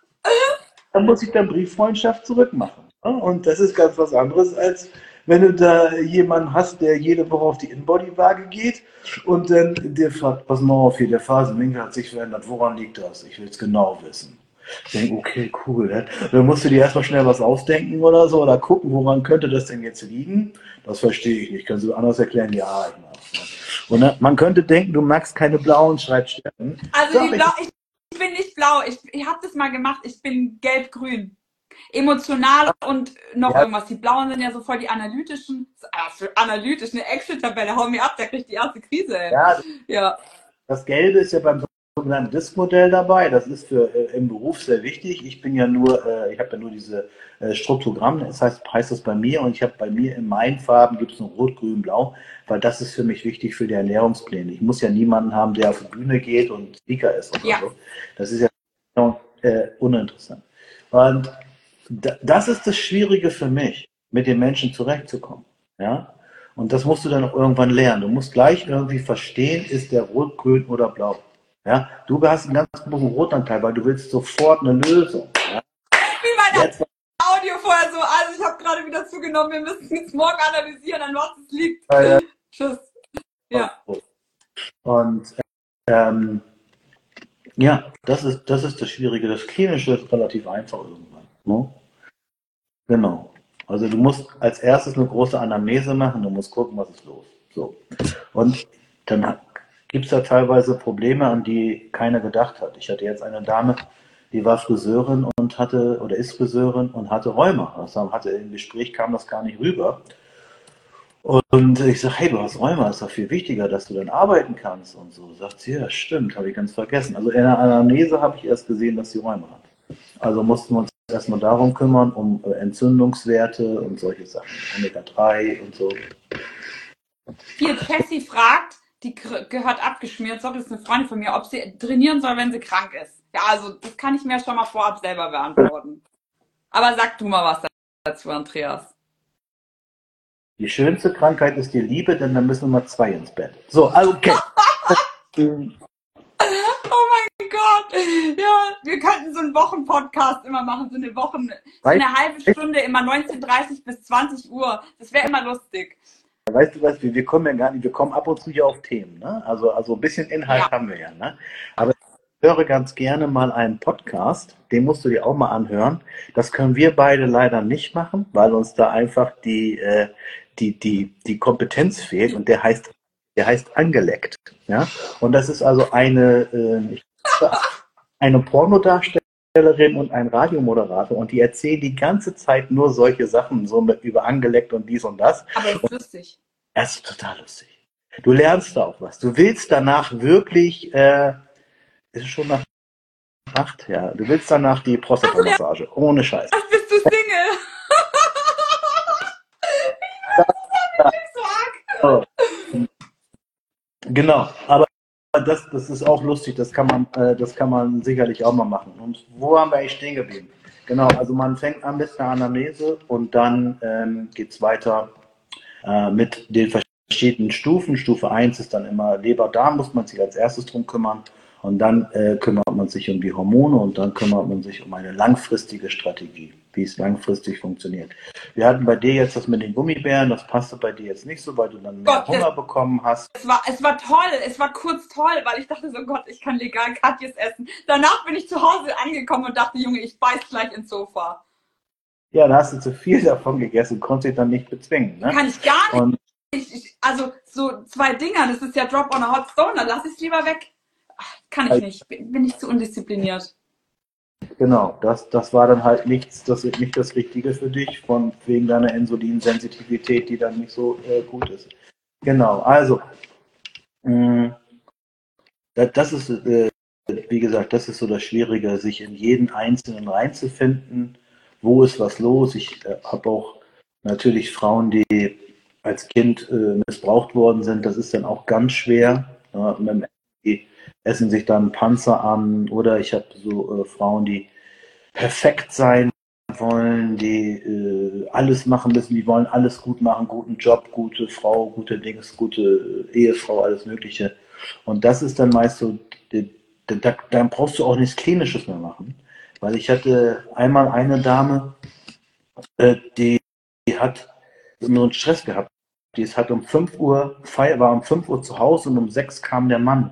A: dann muss ich dann Brieffreundschaft zurückmachen. Und das ist ganz was anderes, als wenn du da jemanden hast, der jede Woche auf die Inbody-Waage geht und dann dir fragt, pass mal auf, hier der Phasenwinkel hat sich verändert, woran liegt das? Ich will es genau wissen. Ich denke, okay, cool. Ne? Dann musst du dir erstmal schnell was ausdenken oder so oder gucken, woran könnte das denn jetzt liegen? Das verstehe ich nicht. Kannst du anders erklären? Ja, ich mach's. Und ne, man könnte denken, du magst keine blauen Schreibstärken.
B: Also
A: Doch,
B: die blau, ich, ich bin nicht blau. Ich, ich habe das mal gemacht. Ich bin gelb-grün. Emotional und noch
A: Ja.
B: irgendwas. Die blauen sind ja so voll die analytischen. Ah, für analytisch eine Excel-Tabelle. Hau mir ab, da kriegt die erste Krise. Ey.
A: Ja,
B: Ja.
A: das Gelbe ist ja beim sogenannten Disk-Modell dabei. Das ist für äh, im Beruf sehr wichtig. Ich bin ja nur, äh, ich habe ja nur diese äh, Struktogramm. Das heißt, heißt das bei mir und ich habe bei mir in meinen Farben gibt es nur Rot, Grün, Blau, weil das ist für mich wichtig für die Ernährungspläne. Ich muss ja niemanden haben, der auf die Bühne geht und Speaker ist oder
B: Ja.
A: so. Das ist ja äh, uninteressant. Und da, das ist das Schwierige für mich, mit den Menschen zurechtzukommen. Ja. Und das musst du dann auch irgendwann lernen. Du musst gleich irgendwie verstehen, ist der rot, grün oder blau. Ja, du hast einen ganz großen Rotanteil, weil du willst sofort eine Lösung. Ja?
B: Wie mein
A: Jetzt,
B: Audio vorher so. Also ich habe gerade wieder zugenommen. Wir müssen jetzt morgen analysieren, an was es liegt.
A: äh,
B: Tschüss. Ja.
A: und ähm, ja, das ist, das ist das Schwierige. Das Klinische ist relativ einfach irgendwann. Ne? Genau. Also du musst als erstes eine große Anamnese machen, du musst gucken, was ist los. So. Und dann gibt es da teilweise Probleme, an die keiner gedacht hat. Ich hatte jetzt eine Dame, die war Friseurin und hatte, oder ist Friseurin und hatte Rheuma. Also hatte im Gespräch kam das gar nicht rüber. Und ich sage, hey, du hast Rheuma, ist doch viel wichtiger, dass du dann arbeiten kannst und so. Sagt sie, ja, stimmt, habe ich ganz vergessen. Also in der Anamnese habe ich erst gesehen, dass sie Rheuma hat. Also mussten wir uns erstmal darum kümmern, um äh, Entzündungswerte und solche Sachen. Omega drei und so.
B: Hier, Jessie fragt, die gehört abgeschmiert, sorry, das ist eine Freundin von mir, ob sie trainieren soll, wenn sie krank ist. Ja, also das kann ich mir schon mal vorab selber beantworten. Aber sag du mal was dazu, Andreas.
A: Die schönste Krankheit ist die Liebe, denn dann müssen wir zwei ins Bett. So, also okay.
B: Oh mein Gott. Ja, wir könnten so einen Wochenpodcast immer machen, so eine Wochen, so eine halbe Stunde, immer neunzehn Uhr dreißig bis zwanzig Uhr. Das wäre immer lustig.
A: Weißt du was, wir, wir kommen ja gar nicht, wir kommen ab und zu hier auf Themen, ne? Also, also ein bisschen Inhalt ja. haben wir ja, ne? Aber ich höre ganz gerne mal einen Podcast, den musst du dir auch mal anhören. Das können wir beide leider nicht machen, weil uns da einfach die, äh, die, die, die Kompetenz fehlt und der heißt, der heißt Angeleckt, ja? Und das ist also eine, äh, eine Pornodarstellerin und ein Radiomoderator und die erzählen die ganze Zeit nur solche Sachen, so mit, über Angeleckt und dies und das.
B: Aber es ist lustig.
A: Es ist total lustig. Du lernst da auch was. Du willst danach wirklich, äh, ist es schon nach acht? Ja, du willst danach die Prostata-Massage. Ohne Scheiß.
B: Ach, bist du Single?
A: das ist so arg. Genau, aber Das, das ist auch lustig, das kann man, äh, das kann man sicherlich auch mal machen. Und wo haben wir eigentlich stehen geblieben? Genau, also man fängt an mit der Anamnese und dann ähm, geht es weiter äh, mit den verschiedenen Stufen. Stufe eins ist dann immer Leber, Darm, muss man sich als erstes drum kümmern. Und dann äh, kümmert man sich um die Hormone und dann kümmert man sich um eine langfristige Strategie, wie es langfristig funktioniert. Wir hatten bei dir jetzt das mit den Gummibären, das passte bei dir jetzt nicht so, weil du dann mehr Gott, Hunger es, bekommen hast.
B: Es war, es war toll, es war kurz toll, weil ich dachte so, Gott, ich kann legal Katjes essen. Danach bin ich zu Hause angekommen und dachte, Junge, ich beiß gleich ins Sofa.
A: Ja, da hast du zu viel davon gegessen, konntest dich dann nicht bezwingen. Ne?
B: Kann ich gar nicht.
A: Und
B: ich, ich, also so zwei Dinger, das ist ja Drop on a Hot Stone, dann lass ich es lieber weg. Kann ich nicht, bin ich zu undiszipliniert.
A: Genau, das, das war dann halt nichts, das ist nicht das Richtige für dich, von wegen deiner Insulinsensitivität, die dann nicht so äh, gut ist. Genau, also, mh, das, das ist, äh, wie gesagt, das ist so das Schwierige, sich in jeden Einzelnen reinzufinden, wo ist was los. Ich äh, habe auch natürlich Frauen, die als Kind äh, missbraucht worden sind, das ist dann auch ganz schwer. Ja, die essen sich dann Panzer an oder ich habe so äh, Frauen, die perfekt sein wollen, die äh, alles machen müssen, die wollen alles gut machen, guten Job, gute Frau, gute Dings, gute äh, Ehefrau, alles Mögliche. Und das ist dann meist so, da, dann brauchst du auch nichts Klinisches mehr machen. Weil ich hatte einmal eine Dame, äh, die, die hat so einen Stress gehabt. Die ist halt um fünf Uhr, Feier, war um fünf Uhr zu Hause und um sechs kam der Mann.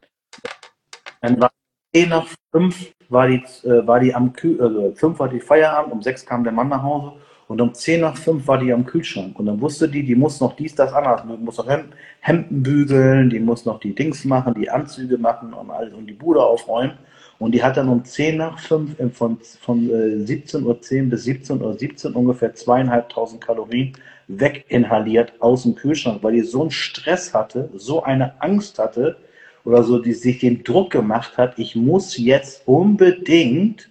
A: Dann war zehn nach fünf war die, äh, war die am Kühl, also fünf war die Feierabend, um sechs kam der Mann nach Hause und um zehn nach fünf war die am Kühlschrank. Und dann wusste die, die muss noch dies, das, anderes, die muss noch Hemden, Hemden bügeln, die muss noch die Dings machen, die Anzüge machen und alles und die Bude aufräumen. Und die hat dann um zehn nach fünf von, von äh, siebzehn Uhr zehn bis siebzehn Uhr siebzehn ungefähr zweieinhalbtausend Kalorien weginhaliert aus dem Kühlschrank, weil die so einen Stress hatte, so eine Angst hatte, oder so, die sich den Druck gemacht hat, ich muss jetzt unbedingt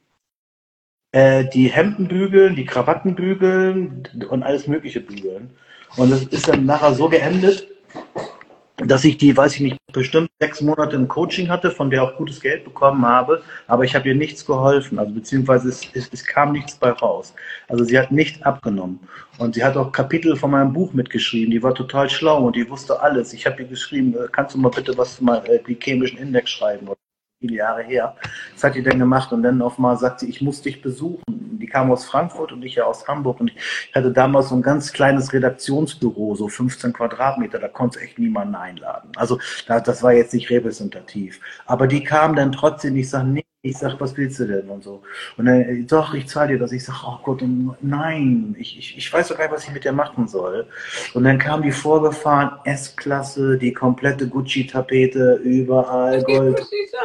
A: äh, die Hemden bügeln, die Krawatten bügeln und alles Mögliche bügeln. Und das ist dann nachher so geendet, dass ich die, weiß ich nicht, bestimmt sechs Monate im Coaching hatte, von der auch gutes Geld bekommen habe, aber ich habe ihr nichts geholfen, also beziehungsweise es, es, es kam nichts bei raus. Also sie hat nicht abgenommen und sie hat auch Kapitel von meinem Buch mitgeschrieben, die war total schlau und die wusste alles. Ich habe ihr geschrieben, kannst du mal bitte was mal äh, glykämischen Index schreiben, oder viele Jahre her. Das hat die dann gemacht und dann auf mal sagt sie, ich muss dich besuchen. Die kam aus Frankfurt und ich ja aus Hamburg und ich hatte damals so ein ganz kleines Redaktionsbüro, so fünfzehn Quadratmeter, da konnte echt niemanden einladen. Also das war jetzt nicht repräsentativ. Aber die kam dann trotzdem, ich sage, nee, ich sage, was willst du denn und so. Und dann, doch, ich zahle dir das. Ich sage, oh Gott, nein, ich, ich, ich weiß doch gar nicht, was ich mit dir machen soll. Und dann kam die vorgefahren, S-Klasse, die komplette Gucci-Tapete, überall Gold.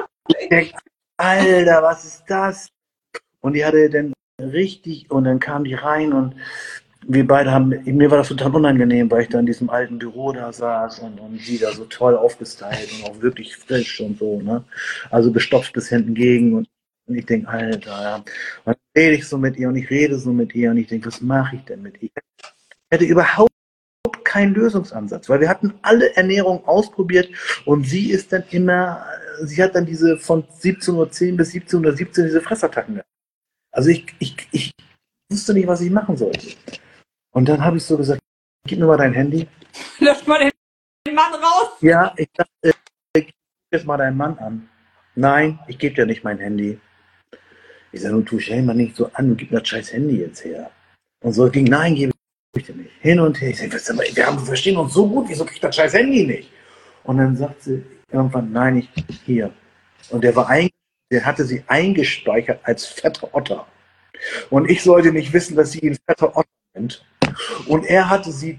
A: Alter, was ist das? Und die hatte dann richtig, und dann kam die rein und wir beide haben, mir war das total unangenehm, weil ich da in diesem alten Büro da saß und, und sie da so toll aufgestylt und auch wirklich frisch und so, ne? Also gestopft bis hinten gegen und Und ich denke, Alter, ja. Und dann rede ich so mit ihr und ich rede so mit ihr und ich denke, was mache ich denn mit ihr? Ich hätte überhaupt keinen Lösungsansatz, weil wir hatten alle Ernährung ausprobiert und sie ist dann immer, sie hat dann diese von siebzehn Uhr zehn bis siebzehn Uhr siebzehn diese Fressattacken gehabt. Also ich, ich, ich wusste nicht, was ich machen sollte. Und dann habe ich so gesagt, gib mir mal dein Handy.
B: Löscht mal den Mann raus.
A: Ja, ich dachte, gib jetzt mal deinen Mann an. Nein, ich gebe dir nicht mein Handy. Ich sage, nun tu stell mal nicht so an und gib mir das scheiß Handy jetzt her. Und so ging, nein, gebe ich dir nicht. Hin und her. Ich sage, wir, haben, wir verstehen uns so gut, wieso krieg ich das scheiß Handy nicht? Und dann sagt sie irgendwann, nein, ich, hier. Und der war ein, der hatte sie eingespeichert als fetter Otter. Und ich sollte nicht wissen, dass sie ihn fetter Otter nennt. Und er hatte sie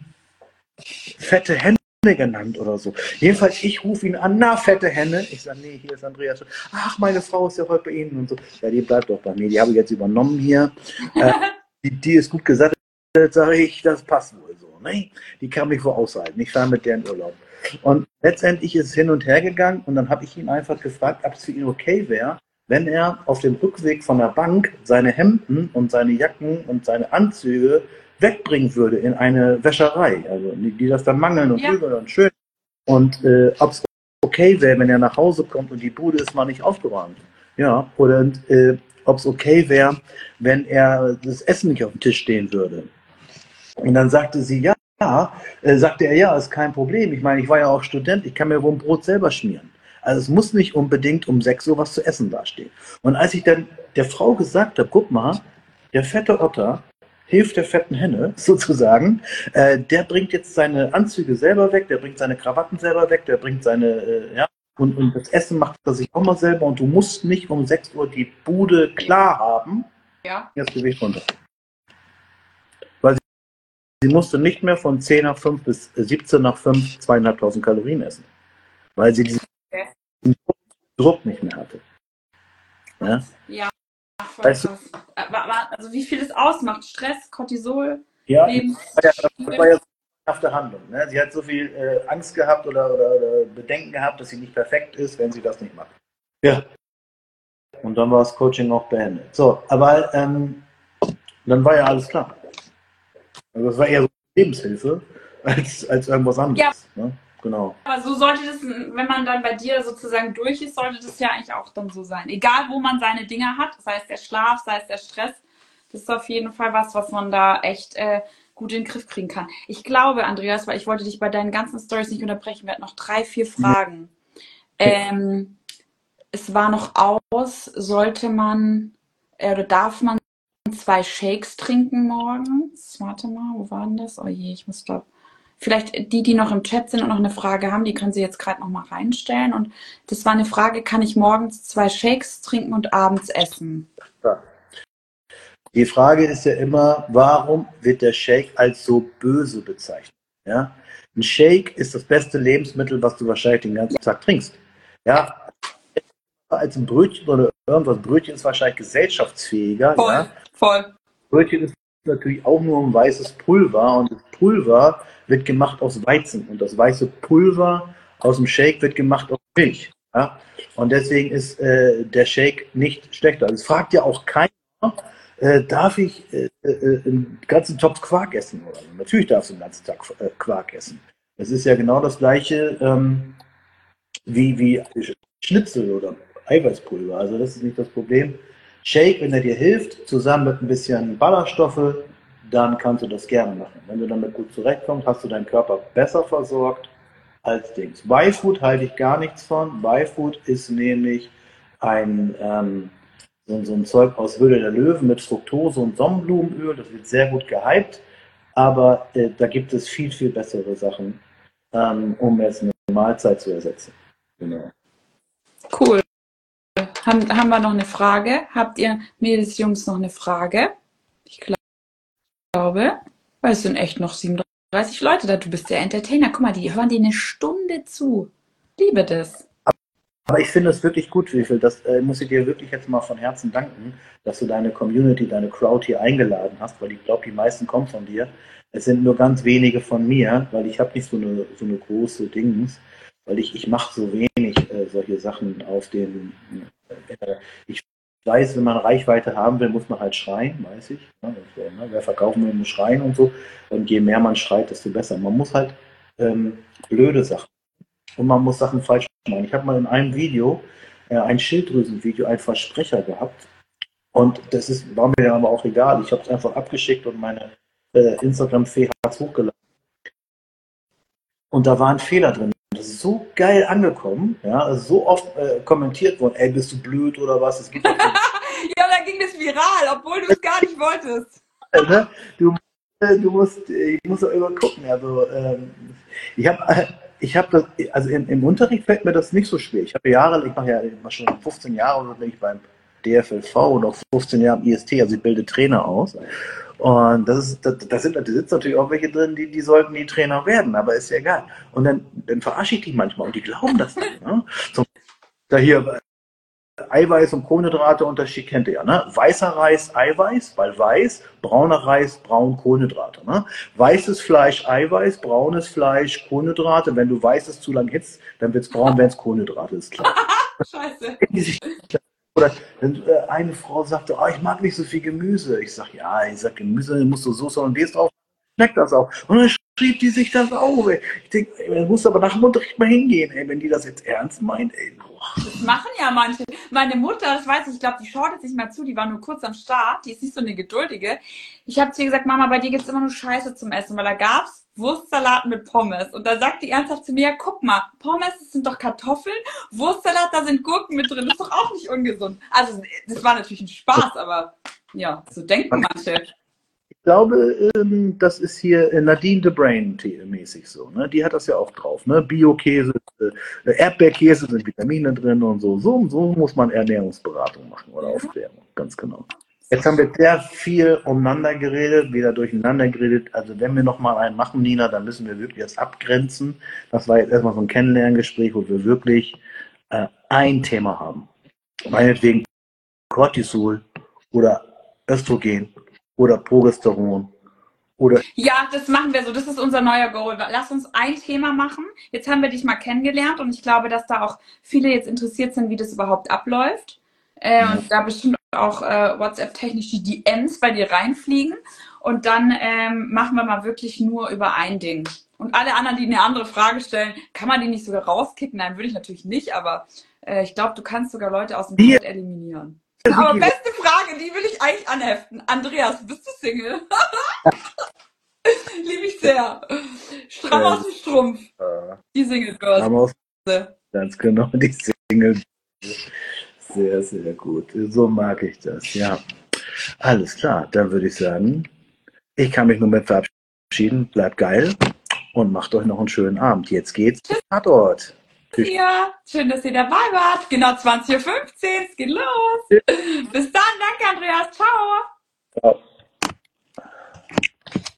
A: fette Hände genannt oder so. Jedenfalls, ich rufe ihn an, na, fette Henne. Ich sage, nee, hier ist Andreas. Ach, meine Frau ist ja heute bei Ihnen und so. Ja, die bleibt doch bei mir. Die habe ich jetzt übernommen hier. äh, die, die ist gut gesattelt, sage ich, das passt wohl so. Ne? Die kann mich wohl aushalten. Ich fahre mit der in Urlaub. Und letztendlich ist es hin und her gegangen und dann habe ich ihn einfach gefragt, ob es für ihn okay wäre, wenn er auf dem Rückweg von der Bank seine Hemden und seine Jacken und seine Anzüge wegbringen würde in eine Wäscherei, also die das dann mangeln und
B: Ja.
A: übel und schön. Und äh, ob es okay wäre, wenn er nach Hause kommt und die Bude ist mal nicht aufgeräumt. Ja, oder äh, ob es okay wäre, wenn er das Essen nicht auf dem Tisch stehen würde. Und dann sagte sie, ja, ja äh, sagte er, ja, ist kein Problem. Ich meine, ich war ja auch Student, ich kann mir wohl ein Brot selber schmieren. Also es muss nicht unbedingt um sechs Uhr was zu essen dastehen. Und als ich dann der Frau gesagt habe, guck mal, der fette Otter hilft der fetten Henne sozusagen. Äh, der bringt jetzt seine Anzüge selber weg, der bringt seine Krawatten selber weg, der bringt seine, äh, ja, und, und das Essen macht er sich auch mal selber und du musst nicht um sechs Uhr die Bude klar haben.
B: Ja.
A: Das Gewicht runter. Weil sie, sie musste nicht mehr von zehn nach fünf bis siebzehn nach fünf zweieinhalbtausend Kalorien essen. Weil sie diesen
B: Okay.
A: Druck nicht mehr hatte. Ja.
B: Ja. Voll
A: Weißt du,
B: krass. Also wie viel es ausmacht, Stress, Cortisol,
A: ja,
B: Lebens...
A: das war ja, das war ja auf der Handlung. Ne? Sie hat so viel äh, Angst gehabt oder, oder, oder Bedenken gehabt, dass sie nicht perfekt ist, wenn sie das nicht macht. Ja. Und dann war das Coaching auch beendet. So, aber ähm, dann war ja alles klar. Also das war eher so Lebenshilfe als, als irgendwas anderes. Ja. Ne? Genau.
B: Aber so sollte das, wenn man dann bei dir sozusagen durch ist, sollte das ja eigentlich auch dann so sein. Egal, wo man seine Dinge hat, sei es der Schlaf, sei es der Stress, das ist auf jeden Fall was, was man da echt äh, gut in den Griff kriegen kann. Ich glaube, Andreas, weil ich wollte dich bei deinen ganzen Storys nicht unterbrechen, wir hatten noch drei, vier Fragen. Ähm, es war noch aus, sollte man äh, oder darf man zwei Shakes trinken morgens? Warte mal, wo war denn das? Oh je, ich muss glaube Vielleicht die, die noch im Chat sind und noch eine Frage haben, die können Sie jetzt gerade noch mal reinstellen. Und das war eine Frage, kann ich morgens zwei Shakes trinken und abends essen?
A: Ja. Die Frage ist ja immer, warum wird der Shake als so böse bezeichnet? Ja? Ein Shake ist das beste Lebensmittel, was du wahrscheinlich den ganzen Tag trinkst. Ja, als ein Brötchen oder irgendwas. Brötchen ist wahrscheinlich gesellschaftsfähiger.
B: Voll,
A: ja?
B: voll.
A: Brötchen ist natürlich auch nur ein weißes Pulver und das Pulver wird gemacht aus Weizen und das weiße Pulver aus dem Shake wird gemacht aus Milch. Ja? Und deswegen ist äh, der Shake nicht schlechter. Also es fragt ja auch keiner, äh, darf ich äh, äh, einen ganzen Topf Quark essen? Oder so? Natürlich darfst du einen ganzen Tag äh, Quark essen. Das ist ja genau das gleiche ähm, wie, wie Schnitzel oder Eiweißpulver. Also das ist nicht das Problem. Shake, wenn er dir hilft, zusammen mit ein bisschen Ballaststoffe, dann kannst du das gerne machen. Wenn du damit gut zurechtkommst, hast du deinen Körper besser versorgt als Dings. Y-Food halte ich gar nichts von. Y-Food ist nämlich ein, ähm, so, so ein Zeug aus Höhle der Löwen mit Fructose und Sonnenblumenöl. Das wird sehr gut gehypt, aber äh, da gibt es viel, viel bessere Sachen, ähm, um jetzt eine Mahlzeit zu ersetzen. Genau.
B: Cool. Haben, haben wir noch eine Frage? Habt ihr, Mädels, Jungs, noch eine Frage? Ich glaube, weil es sind echt noch siebenunddreißig Leute da. Du bist der Entertainer. Guck mal, die hören dir eine Stunde zu. Liebe das.
A: Aber ich finde es wirklich gut, Wifel. Das äh, muss ich dir wirklich jetzt mal von Herzen danken, dass du deine Community, deine Crowd hier eingeladen hast, weil ich glaube, die meisten kommen von dir. Es sind nur ganz wenige von mir, weil ich habe nicht so eine, so eine große Dings, weil ich, ich mache so wenig äh, solche Sachen auf den, äh, ich weiß, wenn man Reichweite haben will, muss man halt schreien, weiß ich. Ne? Das, ne? Wer verkaufen will, muss schreien und so. Und je mehr man schreit, desto besser. Man muss halt ähm, blöde Sachen und man muss Sachen falsch machen. Ich habe mal in einem Video, äh, ein Schilddrüsenvideo, einen Versprecher gehabt. Und das ist, war mir aber auch egal. Ich habe es einfach abgeschickt und meine äh, Instagram-Fee hat es hochgeladen. Und da war ein Fehler drin. Das ist so geil angekommen, ja, also so oft äh, kommentiert worden, ey, bist du blöd oder was? Es gibt doch
B: Ja, dann ging das viral, obwohl du es gar nicht wolltest.
A: ne? Du, äh, du musst, ich muss doch immer gucken. Also ähm, ich habe, ich habe das, also im, im Unterricht fällt mir das nicht so schwer. Ich habe Jahre, ich mache ja ich mach schon fünfzehn Jahre oder bin ich beim D F L V und auch fünfzehn Jahre im I S T, also ich bilde Trainer aus. Und das ist, da, da sind, da sitzen natürlich auch welche drin, die, die sollten die Trainer werden, aber ist ja egal. Und dann, dann verarsche ich die manchmal und die glauben das nicht. Ne? Zum, da hier Eiweiß und Kohlenhydrate Unterschied kennt ihr ja, ne? Weißer Reis, Eiweiß, weil weiß, brauner Reis, braun, Kohlenhydrate, ne? Weißes Fleisch, Eiweiß, braunes Fleisch, Kohlenhydrate. Wenn du weißes zu lang hitzt, dann wird's braun, wenn es Kohlenhydrate ist, klar.
B: Scheiße.
A: Oder wenn äh, eine Frau sagte, oh, ich mag nicht so viel Gemüse. Ich sag, ja, ich sag, Gemüse musst du Soße und Hollandaise drauf, schmeckt das auch. Und dann schrieb die sich das auf, ey. Ich denke, man muss aber nach dem Unterricht mal hingehen, ey, wenn die das jetzt ernst meint, ey. Boah.
B: Das machen ja manche. Meine Mutter, das weiß ich, ich glaube, die schaut jetzt nicht mal zu, die war nur kurz am Start, die ist nicht so eine Geduldige. Ich habe zu ihr gesagt, Mama, bei dir gibt's immer nur Scheiße zum Essen, weil da gab's Wurstsalat mit Pommes. Und da sagt die ernsthaft zu mir, ja, guck mal, Pommes, das sind doch Kartoffeln, Wurstsalat, da sind Gurken mit drin, das ist doch auch nicht ungesund. Also, das war natürlich ein Spaß, aber ja, so denken manche.
A: Ich glaube, ähm, das ist hier äh, Nadine the Brain mäßig so. Ne? Die hat das ja auch drauf. Ne? Bio-Käse, äh, Erdbeerkäse sind Vitamine drin und so. so. So muss man Ernährungsberatung machen oder Aufklärung, ganz genau. Jetzt haben wir sehr viel umeinander geredet, wieder durcheinander geredet. Also wenn wir nochmal einen machen, Nina, dann müssen wir wirklich das abgrenzen. Das war jetzt erstmal so ein Kennenlerngespräch, wo wir wirklich äh, ein Thema haben. Meinetwegen Cortisol oder Östrogen oder Progesteron oder
B: Ja, das machen wir so. Das ist unser neuer Goal. Lass uns ein Thema machen. Jetzt haben wir dich mal kennengelernt und ich glaube, dass da auch viele jetzt interessiert sind, wie das überhaupt abläuft. Äh,
A: ja.
B: Und da bestimmt auch äh, WhatsApp-technisch die D Ms bei dir reinfliegen. Und dann ähm, machen wir mal wirklich nur über ein Ding. Und alle anderen, die eine andere Frage stellen, kann man die nicht sogar rauskicken? Nein, würde ich natürlich nicht, aber äh, ich glaube, du kannst sogar Leute aus dem
A: Hier,
B: Chat eliminieren. Aber beste Frage, die will ich eigentlich anheften. Andreas, bist du Single? Liebe ich sehr. Stramm
A: äh,
B: aus dem Strumpf.
A: äh,
B: Die Single Girls.
A: haben wir ganz genau die Single. Sehr, sehr gut. So mag ich das, ja. Alles klar, dann würde ich sagen, ich kann mich nur mit verabschieden. Bleibt geil und macht euch noch einen schönen Abend. Jetzt geht's zum Tatort.
B: Ja, schön, dass ihr dabei wart. Genau zwanzig Uhr fünfzehn, es geht los. Bis dann, danke Andreas, ciao.
A: Ciao.